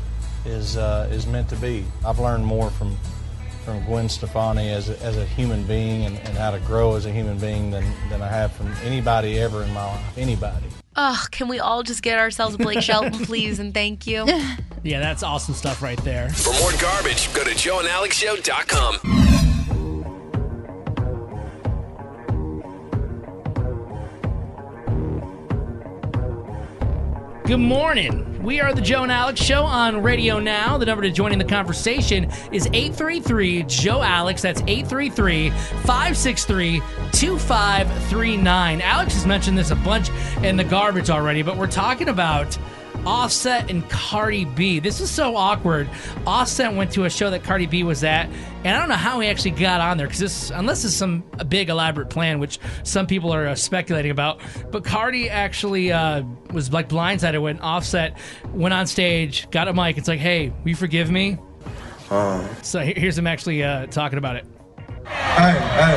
Speaker 17: meant to be. I've learned more from Gwen Stefani as a human being and how to grow as a human being than I have from anybody ever in my life. Anybody.
Speaker 7: Oh, can we all just get ourselves Blake Shelton, please, and thank you?
Speaker 5: Yeah, that's awesome stuff right there.
Speaker 4: For more garbage, go to joeandalexshow.com.
Speaker 5: Good morning. We are the Joe and Alex Show on Radio Now. The number to join in the conversation is 833-JOE-ALEX. That's 833-563-2539. Alex has mentioned this a bunch in the garbage already, but we're talking about Offset and Cardi B. This is so awkward. Offset went to a show that Cardi B was at, and I don't know how he actually got on there, because unless it's some big elaborate plan, which some people are speculating about, but Cardi actually was like blindsided when Offset went on stage, got a mic. It's like, hey, will you forgive me? So here's him actually talking about it.
Speaker 18: Hey.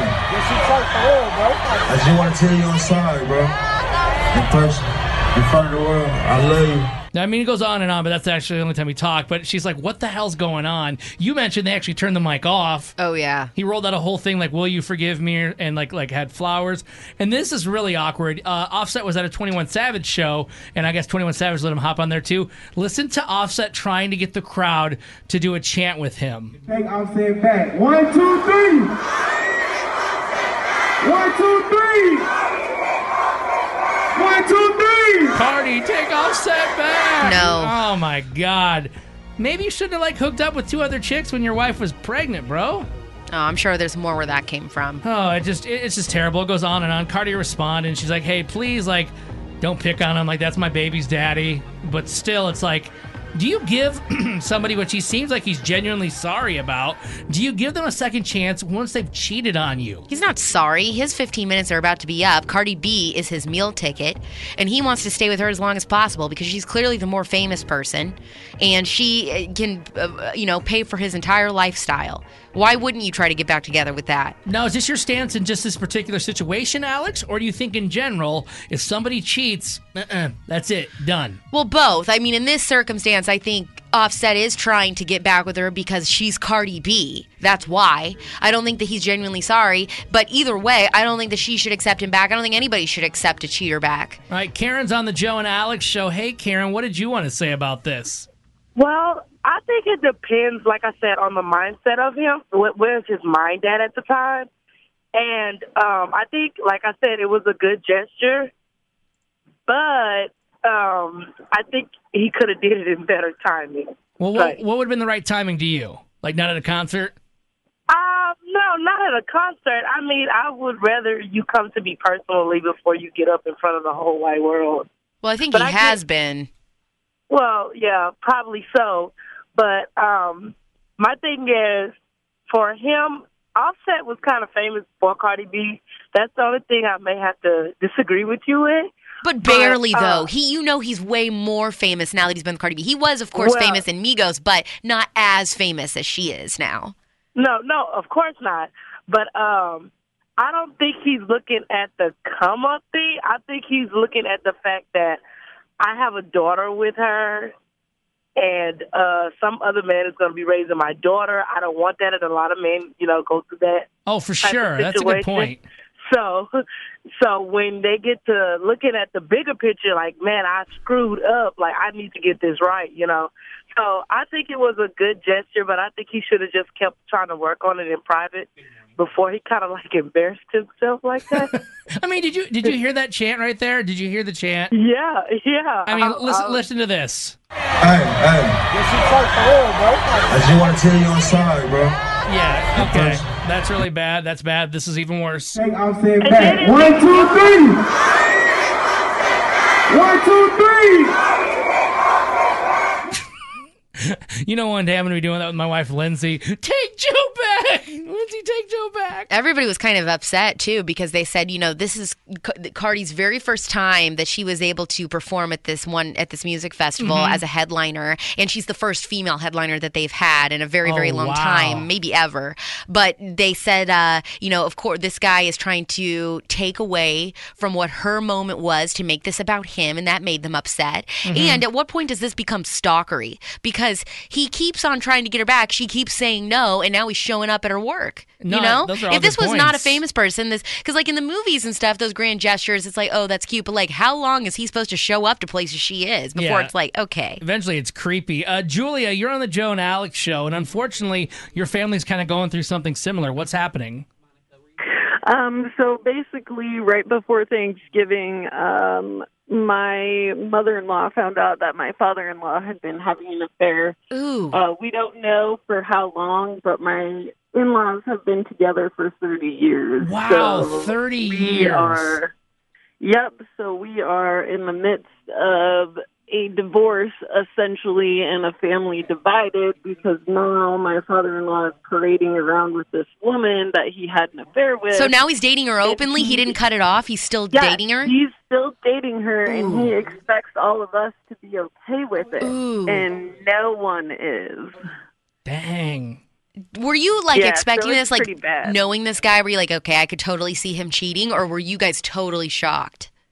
Speaker 18: I just want to tell you I'm sorry, bro. In person, in front of the world, I love you.
Speaker 5: Now, I mean, it goes on and on, but that's actually the only time we talk. But she's like, what the hell's going on? You mentioned they actually turned the mic off.
Speaker 7: Oh, yeah.
Speaker 5: He rolled out a whole thing like, will you forgive me? And like had flowers. And this is really awkward. Offset was at a 21 Savage show, and I guess 21 Savage let him hop on there too. Listen to Offset trying to get the crowd to do a chant with him.
Speaker 11: Take Offset back. 1, 2, 3. 1, 2, 3. 1, 2, 3.
Speaker 5: Cardi, take Offset back.
Speaker 7: No.
Speaker 5: Oh my God. Maybe you shouldn't have like hooked up with 2 other chicks when your wife was pregnant, bro.
Speaker 7: Oh, I'm sure there's more where that came from.
Speaker 5: Oh, it's just terrible. It goes on and on. Cardi responded, and she's like, hey, please, like, don't pick on him. Like, that's my baby's daddy. But still, it's like, do you give somebody, which he seems like he's genuinely sorry about, do you give them a second chance once they've cheated on you?
Speaker 7: He's not sorry. His 15 minutes are about to be up. Cardi B is his meal ticket, and he wants to stay with her as long as possible because she's clearly the more famous person, and she can, pay for his entire lifestyle. Why wouldn't you try to get back together with that?
Speaker 5: Now, is this your stance in just this particular situation, Alex? Or do you think in general, if somebody cheats, that's it, done?
Speaker 7: Well, both. I mean, in this circumstance, I think Offset is trying to get back with her because she's Cardi B. That's why. I don't think that he's genuinely sorry. But either way, I don't think that she should accept him back. I don't think anybody should accept a cheater back.
Speaker 5: All right, Karen's on the Joe and Alex show. Hey, Karen, what did you want to say about this?
Speaker 18: Well, I think it depends, like I said, on the mindset of him. Where's his mind at the time? And I think, like I said, it was a good gesture. But I think he could have did it in better timing.
Speaker 5: Well, what would have been the right timing to you? Like not at a concert?
Speaker 18: No, not at a concert. I mean, I would rather you come to me personally before you get up in front of the whole wide world.
Speaker 7: Well, I think he has been.
Speaker 18: Well, yeah, probably so. But my thing is, for him, Offset was kind of famous for Cardi B. That's the only thing I may have to disagree with you with.
Speaker 7: But barely, though. He's way more famous now that he's been with Cardi B. He was, of course, famous in Migos, but not as famous as she is now.
Speaker 18: No, of course not. But I don't think he's looking at the come-up thing. I think he's looking at the fact that I have a daughter with her, and some other man is going to be raising my daughter. I don't want that, and a lot of men, go through that.
Speaker 5: Oh, for sure. That's a good point.
Speaker 18: So when they get to looking at the bigger picture, like, man, I screwed up. Like, I need to get this right, So I think it was a good gesture, but I think he should have just kept trying to work on it in private before he kind of like embarrassed himself like that.
Speaker 5: I mean, did you hear that chant right there? Did you hear the chant?
Speaker 18: Yeah.
Speaker 5: I mean, listen to this.
Speaker 11: Hey. I just want to tell you I'm sorry, bro.
Speaker 5: Yeah, okay. That's really bad. That's bad. This is even worse.
Speaker 11: Take Offset back. 1, 2, 3. 1, 2, 3.
Speaker 5: One day I'm going to be doing that with my wife, Lindsay. Take Joe back! Lindsay, take Joe back!
Speaker 7: Everybody was kind of upset, too, because they said, this is Cardi's very first time that she was able to perform at this music festival as a headliner, and she's the first female headliner that they've had in a very, very long time, maybe ever. But they said, of course, this guy is trying to take away from what her moment was to make this about him, and that made them upset. And at what point does this become stalkery? Because he keeps on trying to get her back. She keeps saying no, and now he's showing up at her work.
Speaker 5: Those are all
Speaker 7: if this
Speaker 5: good
Speaker 7: was not a
Speaker 5: points.
Speaker 7: famous person, because like in the movies and stuff, those grand gestures, it's like, oh, that's cute. But like, how long is he supposed to show up to places she is before it's like, okay?
Speaker 5: Eventually, it's creepy. Julia, you're on the Joe and Alex show, and unfortunately, your family's kind of going through something similar. What's happening?
Speaker 19: So basically, right before Thanksgiving, my mother-in-law found out that my father-in-law had been having an affair.
Speaker 7: Ooh.
Speaker 19: We don't know for how long, but my in-laws have been together for 30 years.
Speaker 5: Wow,
Speaker 19: so
Speaker 5: 30 years.
Speaker 19: So we are in the midst of a divorce, essentially, and a family divided because now my father-in-law is parading around with this woman that he had an affair with.
Speaker 7: So now he's dating her openly? He didn't cut it off? He's still dating her?
Speaker 19: He's still dating her, and he expects all of us to be okay with it. And no one is.
Speaker 5: Dang.
Speaker 7: Were you, expecting this,
Speaker 19: pretty bad.
Speaker 7: knowing this guy? Were you like, okay, I could totally see him cheating? Or were you guys totally shocked?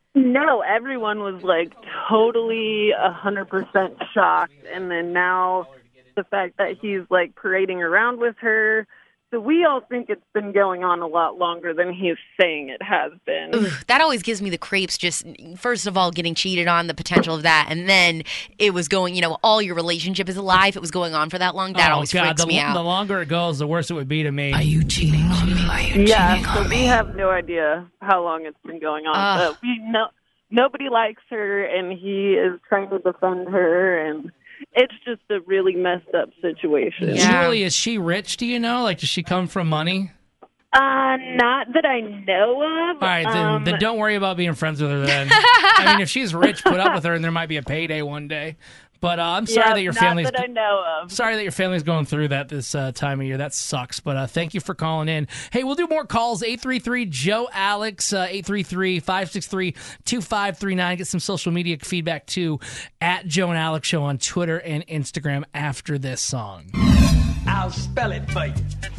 Speaker 19: No, everyone was like totally 100% shocked. And then now the fact that he's like parading around with her. So we all think it's been going on a lot longer than he's saying it has been.
Speaker 7: Ugh, that always gives me the creeps, just first of all, getting cheated on, the potential of that. And then it was going, all your relationship is alive. It was going on for that long. That always freaks me out.
Speaker 5: The longer it goes, the worse it would be to me.
Speaker 4: Are you cheating on me?
Speaker 19: Yeah, so we have no idea how long it's been going on. But nobody likes her, and he is trying to defend her, and it's just a really messed up situation.
Speaker 5: Julie, is she rich, do you know? Like, does she come from money?
Speaker 19: Not that I know of.
Speaker 5: All right, then don't worry about being friends with her then. I mean, if she's rich, put up with her, and there might be a payday one day. But I'm sorry that your family's...
Speaker 19: Not that I know of.
Speaker 5: Sorry that your family's going through that this time of year. That sucks. But thank you for calling in. Hey, we'll do more calls. 833-JOE-ALEX, 833-563-2539. Get some social media feedback, too, at Joe and Alex Show on Twitter and Instagram after this song.
Speaker 11: I'll spell it for you.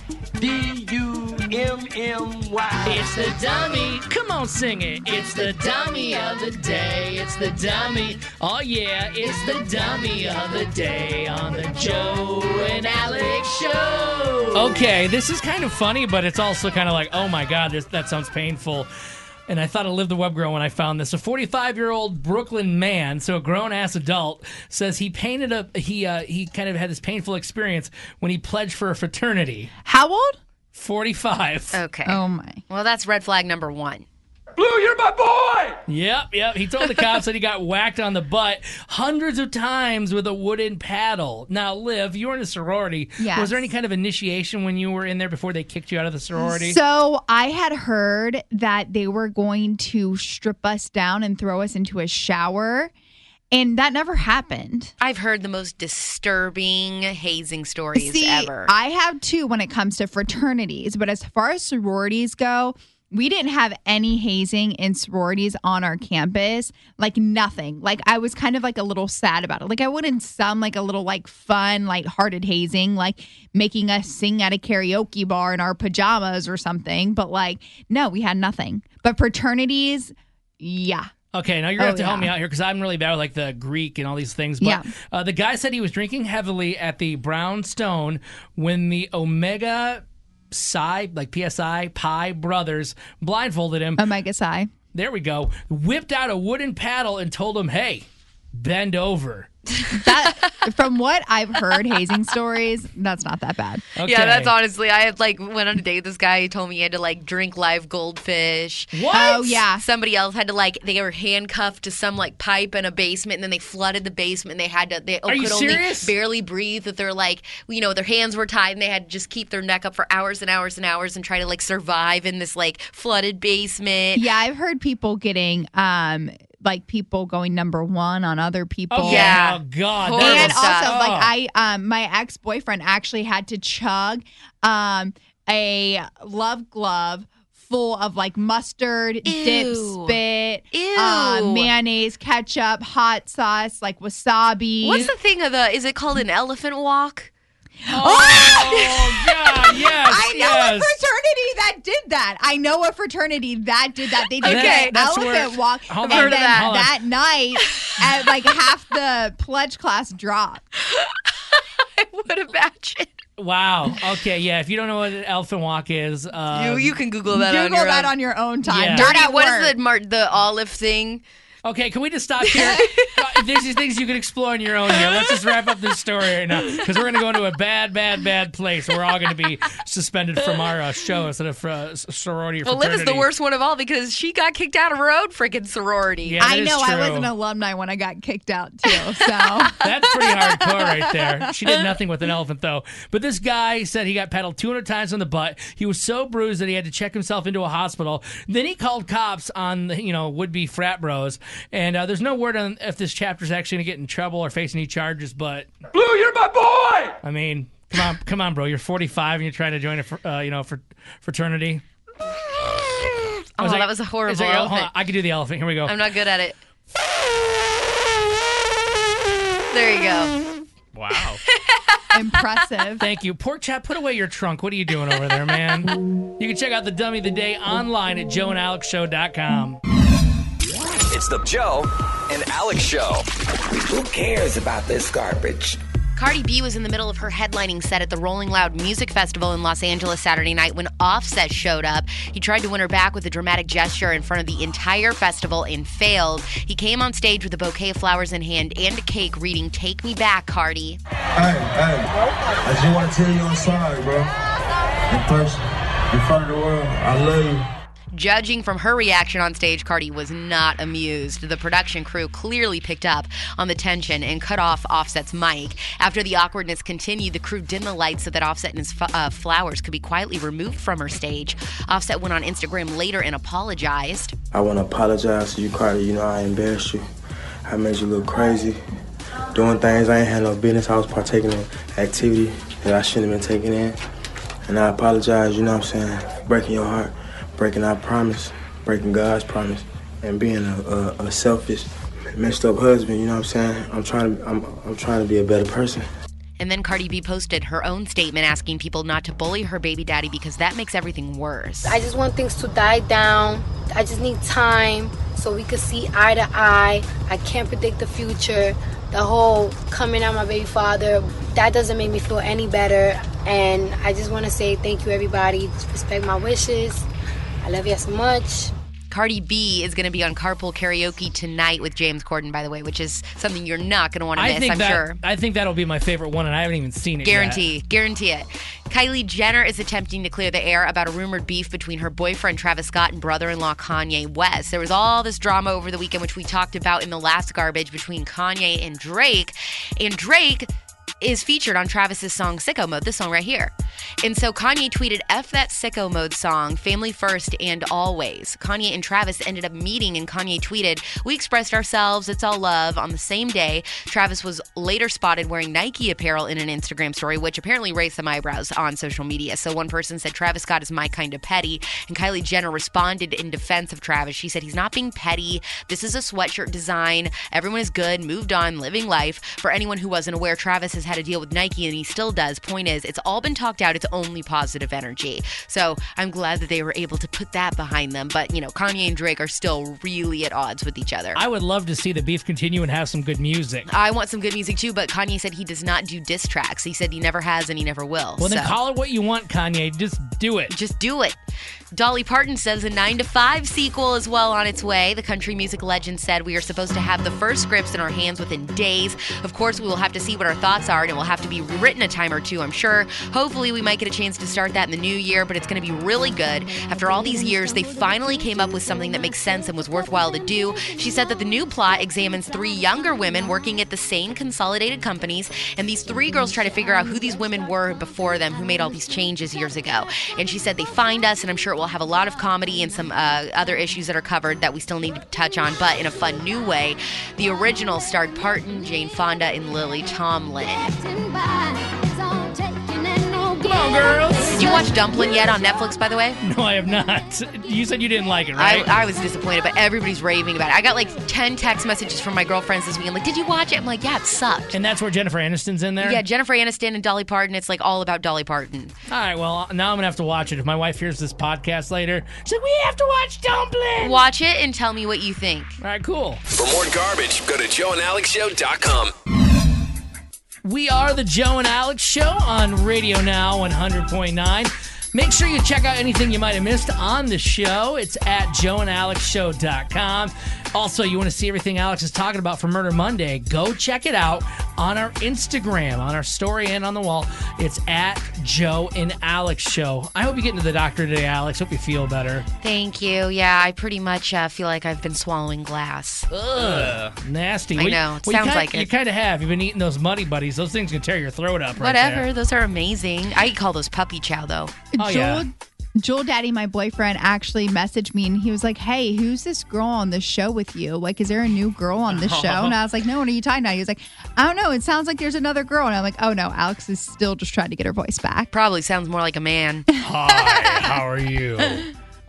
Speaker 11: D-U-M-M-Y.
Speaker 5: It's the dummy. Come on, sing it. It's the dummy of the day. It's the dummy. Oh, yeah. It's the dummy of the day on the Joe and Alex Show. Okay, this is kind of funny, but it's also kind of like, oh, my God, that sounds painful. And I thought I lived the web girl when I found this. A 45-year-old Brooklyn man, so a grown-ass adult, says he kind of had this painful experience when he pledged for a fraternity.
Speaker 6: How old?
Speaker 5: 45.
Speaker 7: Okay.
Speaker 6: Oh, my.
Speaker 7: Well, that's red flag number 1.
Speaker 11: Blue, you're my boy!
Speaker 5: Yep. He told the cops that he got whacked on the butt hundreds of times with a wooden paddle. Now, Liv, you were in a sorority.
Speaker 6: Yes.
Speaker 5: Was there any kind of initiation when you were in there before they kicked you out of the sorority?
Speaker 6: So I had heard that they were going to strip us down and throw us into a shower. And that never happened.
Speaker 7: I've heard the most disturbing hazing stories ever.
Speaker 6: I have too when it comes to fraternities. But as far as sororities go, we didn't have any hazing in sororities on our campus. Like nothing. Like I was kind of like a little sad about it. Like I wouldn't sound like a little like fun, lighthearted hazing, like making us sing at a karaoke bar in our pajamas or something. But like, no, we had nothing. But fraternities, yeah.
Speaker 5: Okay, now you're going to have to help me out here because I'm really bad with like the Greek and all these things. But the guy said he was drinking heavily at the Brown Stone when the Omega Psi, like PSI, Pi brothers blindfolded him.
Speaker 6: Omega Psi.
Speaker 5: There we go. Whipped out a wooden paddle and told him, hey, bend over.
Speaker 6: That, from what I've heard, hazing stories, that's not that bad.
Speaker 5: Okay.
Speaker 7: Yeah, that's honestly, I had went on a date with this guy. He told me he had to drink live goldfish.
Speaker 5: What?
Speaker 6: Oh, yeah.
Speaker 7: Somebody else had to they were handcuffed to some pipe in a basement, and then they flooded the basement, and they had to,
Speaker 5: Are you
Speaker 7: could
Speaker 5: serious?
Speaker 7: only barely breathe, that they're their hands were tied, and they had to just keep their neck up for hours and hours and hours and try to survive in this flooded basement.
Speaker 6: Yeah, I've heard people getting, people going number one on other people.
Speaker 5: Oh, yeah. Oh, God.
Speaker 6: And also, my ex-boyfriend actually had to chug a Love Glove full of mustard, dip, spit, mayonnaise, ketchup, hot sauce, wasabi.
Speaker 7: What's the thing is it called an elephant walk?
Speaker 5: Oh, God, yes.
Speaker 6: I know a fraternity that did that. They did
Speaker 5: Okay,
Speaker 6: an elephant walk.
Speaker 5: Hold
Speaker 6: and
Speaker 5: on.
Speaker 6: then
Speaker 5: Hold on.
Speaker 6: that night, at half the pledge class dropped.
Speaker 7: I would imagine.
Speaker 5: Wow. Okay, yeah. If you don't know what an elephant walk is...
Speaker 7: you can Google that
Speaker 6: on your own time.
Speaker 5: Yeah.
Speaker 6: Not at
Speaker 7: What
Speaker 6: work.
Speaker 7: is the olive thing?
Speaker 5: Okay, can we just stop here? There's these things you can explore on your own here. Let's just wrap up this story right now because we're going to go into a bad, bad, bad place. We're all going to be suspended from our show instead of sorority or fraternity.
Speaker 7: Well, Liv is the worst one of all because she got kicked out of her own freaking sorority.
Speaker 5: Yeah,
Speaker 6: I know.
Speaker 5: true.
Speaker 6: I was an alumni when I got kicked out, too. So
Speaker 5: That's pretty hardcore right there. She did nothing with an elephant, though. But this guy said he got paddled 200 times on the butt. He was so bruised that he had to check himself into a hospital. Then he called cops on the, would-be frat bros. And there's no word on if this chapter's actually going to get in trouble or face any charges, but...
Speaker 11: Blue, you're my boy!
Speaker 5: I mean, come on, bro. You're 45 and you're trying to join a fraternity.
Speaker 7: That was a horrible
Speaker 5: hold
Speaker 7: elephant.
Speaker 5: on, I can do the elephant. Here we go.
Speaker 7: I'm not good at it. There you go.
Speaker 5: Wow.
Speaker 6: impressive.
Speaker 5: Thank you. Pork Chop, put away your trunk. What are you doing over there, man? You can check out the Dummy of the Day online at joeandalexshow.com.
Speaker 4: It's the Joe and Alex Show.
Speaker 16: Who cares about this garbage?
Speaker 7: Cardi B was in the middle of her headlining set at the Rolling Loud Music Festival in Los Angeles Saturday night when Offset showed up. He tried to win her back with a dramatic gesture in front of the entire festival and failed. He came on stage with a bouquet of flowers in hand and a cake reading, "Take Me Back, Cardi."
Speaker 20: Hey, I just want to tell you I'm sorry, bro. In person, in front of the world, I love you.
Speaker 7: Judging from her reaction on stage, Cardi was not amused. The production crew clearly picked up on the tension and cut off Offset's mic. After the awkwardness continued, the crew dimmed the lights so that Offset and his flowers could be quietly removed from her stage. Offset went on Instagram later and apologized.
Speaker 20: I want to apologize to you, Cardi. You know, I embarrassed you. I made you look crazy. Doing things I ain't had no business. I was partaking in activity that I shouldn't have been taking in. And I apologize, you know what I'm saying, for breaking your heart. Breaking our promise, breaking God's promise, and being a selfish, messed up husband. You know what I'm saying? I'm trying to be a better person.
Speaker 7: And then Cardi B posted her own statement asking people not to bully her baby daddy because that makes everything worse.
Speaker 10: I just want things to die down. I just need time so we could see eye to eye. I can't predict the future. The whole coming out my baby father, that doesn't make me feel any better. And I just want to say thank you, everybody. Just respect my wishes. I love you so much.
Speaker 7: Cardi B is going to be on Carpool Karaoke tonight with James Corden, by the way, which is something you're not going to want to miss, I'm sure.
Speaker 5: I think that'll be my favorite one, and I haven't even seen it
Speaker 7: yet. Guarantee it. Kylie Jenner is attempting to clear the air about a rumored beef between her boyfriend Travis Scott and brother-in-law Kanye West. There was all this drama over the weekend, which we talked about in the last garbage, between Kanye and Drake. And Drake is featured on Travis's song Sicko Mode, this song right here. And so Kanye tweeted, "F that Sicko Mode song, family first and always." Kanye and Travis ended up meeting, and Kanye tweeted, "We expressed ourselves, it's all love." On the same day, Travis was later spotted wearing Nike apparel in an Instagram story, which apparently raised some eyebrows on social media. So one person said, "Travis Scott is my kind of petty," and Kylie Jenner responded in defense of Travis. She said, "He's not being petty. This is a sweatshirt design. Everyone is good, moved on, living life." For anyone who wasn't aware, Travis has had a deal with Nike, and he still does. Point is, it's all been talked out. It's only positive energy. So I'm glad that they were able to put that behind them. But, you know, Kanye and Drake are still really at odds with each other.
Speaker 5: I would love to see the beef continue and have some good music.
Speaker 7: I want some good music too, but Kanye said he does not do diss tracks. He said he never has and he never will.
Speaker 5: Well, then call it what you want, Kanye. Just do it.
Speaker 7: Just do it. Dolly Parton says a 9 to 5 sequel is well on its way. The country music legend said we are supposed to have the first scripts in our hands within days. Of course, we will have to see what our thoughts are, and it will have to be written a time or two, I'm sure. Hopefully, we might get a chance to start that in the new year, but it's going to be really good. After all these years, they finally came up with something that makes sense and was worthwhile to do. She said that the new plot examines 3 younger women working at the same consolidated companies, and these 3 girls try to figure out who these women were before them, who made all these changes years ago. And she said they find us, and I'm sure it will have a lot of comedy and some other issues that are covered that we still need to touch on, but in a fun new way. The original starred Parton, Jane Fonda, and Lily Tomlin.
Speaker 5: Come on, girls.
Speaker 7: Did you watch Dumplin' yet on Netflix, by the way?
Speaker 5: No, I have not. You said you didn't like it, right?
Speaker 7: I was disappointed, but everybody's raving about it. I got like 10 text messages from my girlfriends this weekend. Like, did you watch it? I'm like, yeah, it sucked.
Speaker 5: And that's where Jennifer Aniston's in there?
Speaker 7: Yeah, Jennifer Aniston and Dolly Parton. It's like all about Dolly Parton.
Speaker 5: All right, well, now I'm going to have to watch it. If my wife hears this podcast later, she's like, we have to watch Dumplin'.
Speaker 7: Watch it and tell me what you think.
Speaker 5: All right, cool.
Speaker 4: For more garbage, go to joeandalexshow.com.
Speaker 5: We are the Joe and Alex Show on Radio Now 100.9. Make sure you check out anything you might have missed on the show. It's at joeandalexshow.com. Also, you want to see everything Alex is talking about for Murder Monday, go check it out on our Instagram, on our story and on the wall. It's at Joe and Alex Show. I hope you get into the doctor today, Alex. Hope you feel better.
Speaker 7: Thank you. Yeah, I pretty much feel like I've been swallowing glass.
Speaker 5: Ugh, nasty.
Speaker 7: I know. It sounds like it.
Speaker 5: You kind of have. You've been eating those Muddy Buddies. Those things can tear your throat up right
Speaker 7: Whatever.
Speaker 5: there.
Speaker 7: Those are amazing. I call those puppy chow, though.
Speaker 6: Joel Daddy, my boyfriend, actually messaged me and he was like, hey, who's this girl on the show with you? Like, is there a new girl on the show? And I was like, no, what are you talking about? He was like, I don't know. It sounds like there's another girl. And I'm like, oh, no, Alex is still just trying to get her voice back.
Speaker 7: Probably sounds more like a man.
Speaker 5: Hi, how are you?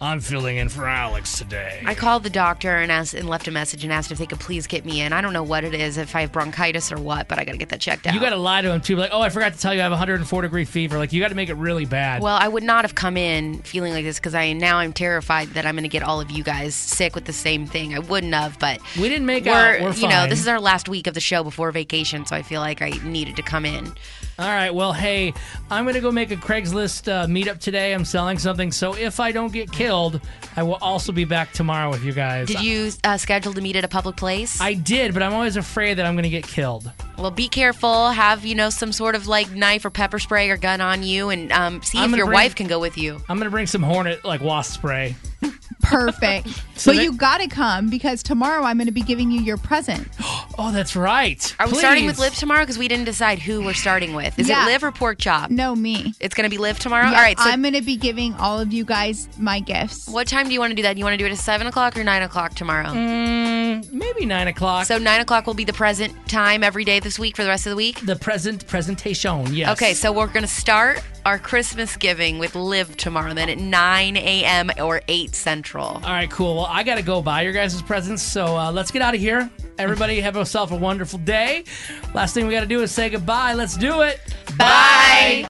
Speaker 5: I'm filling in for Alex today.
Speaker 7: I called the doctor and left a message and asked if they could please get me in. I don't know what it is, if I have bronchitis or what, but I got to get that checked out.
Speaker 5: You got to lie to him, too. Like, oh, I forgot to tell you I have 104-degree fever. Like, you got to make it really bad.
Speaker 7: Well, I would not have come in feeling like this because I'm terrified that I'm going to get all of you guys sick with the same thing. I wouldn't have, but
Speaker 5: we didn't make out. We're fine.
Speaker 7: This is our last week of the show before vacation, so I feel like I needed to come in.
Speaker 5: All right, well, hey, I'm going to go make a Craigslist meetup today. I'm selling something, so if I don't get killed, I will also be back tomorrow with you guys.
Speaker 7: Did you schedule to meet at a public place?
Speaker 5: I did, but I'm always afraid that I'm going to get killed.
Speaker 7: Well, be careful. Have, some sort of like knife or pepper spray or gun on you, and see if your wife can go with you.
Speaker 5: I'm going to bring some Hornet, like wasp spray.
Speaker 6: Perfect. But you got to come because tomorrow I'm going to be giving you your present.
Speaker 5: Oh, that's right.
Speaker 7: Are we starting with Liv tomorrow? Because we didn't decide who we're starting with. Is it Liv or Pork Chop?
Speaker 6: No, me.
Speaker 7: It's going to be Liv tomorrow?
Speaker 6: Yeah,
Speaker 7: all right. So
Speaker 6: I'm going to be giving all of you guys my gifts.
Speaker 7: What time do you want to do that? Do you want to do it at 7 o'clock or 9 o'clock tomorrow?
Speaker 5: Maybe 9 o'clock.
Speaker 7: So 9 o'clock will be the present time every day this week for the rest of the week?
Speaker 5: The presentation, yes.
Speaker 7: Okay, so we're going to start our Christmas giving with Liv tomorrow, then at 9 a.m. or 8 Central.
Speaker 5: All right, cool. Well, I got to go buy your guys' presents, so let's get out of here. Everybody have yourself a wonderful day. Last thing we got to do is say goodbye. Let's do it.
Speaker 7: Bye.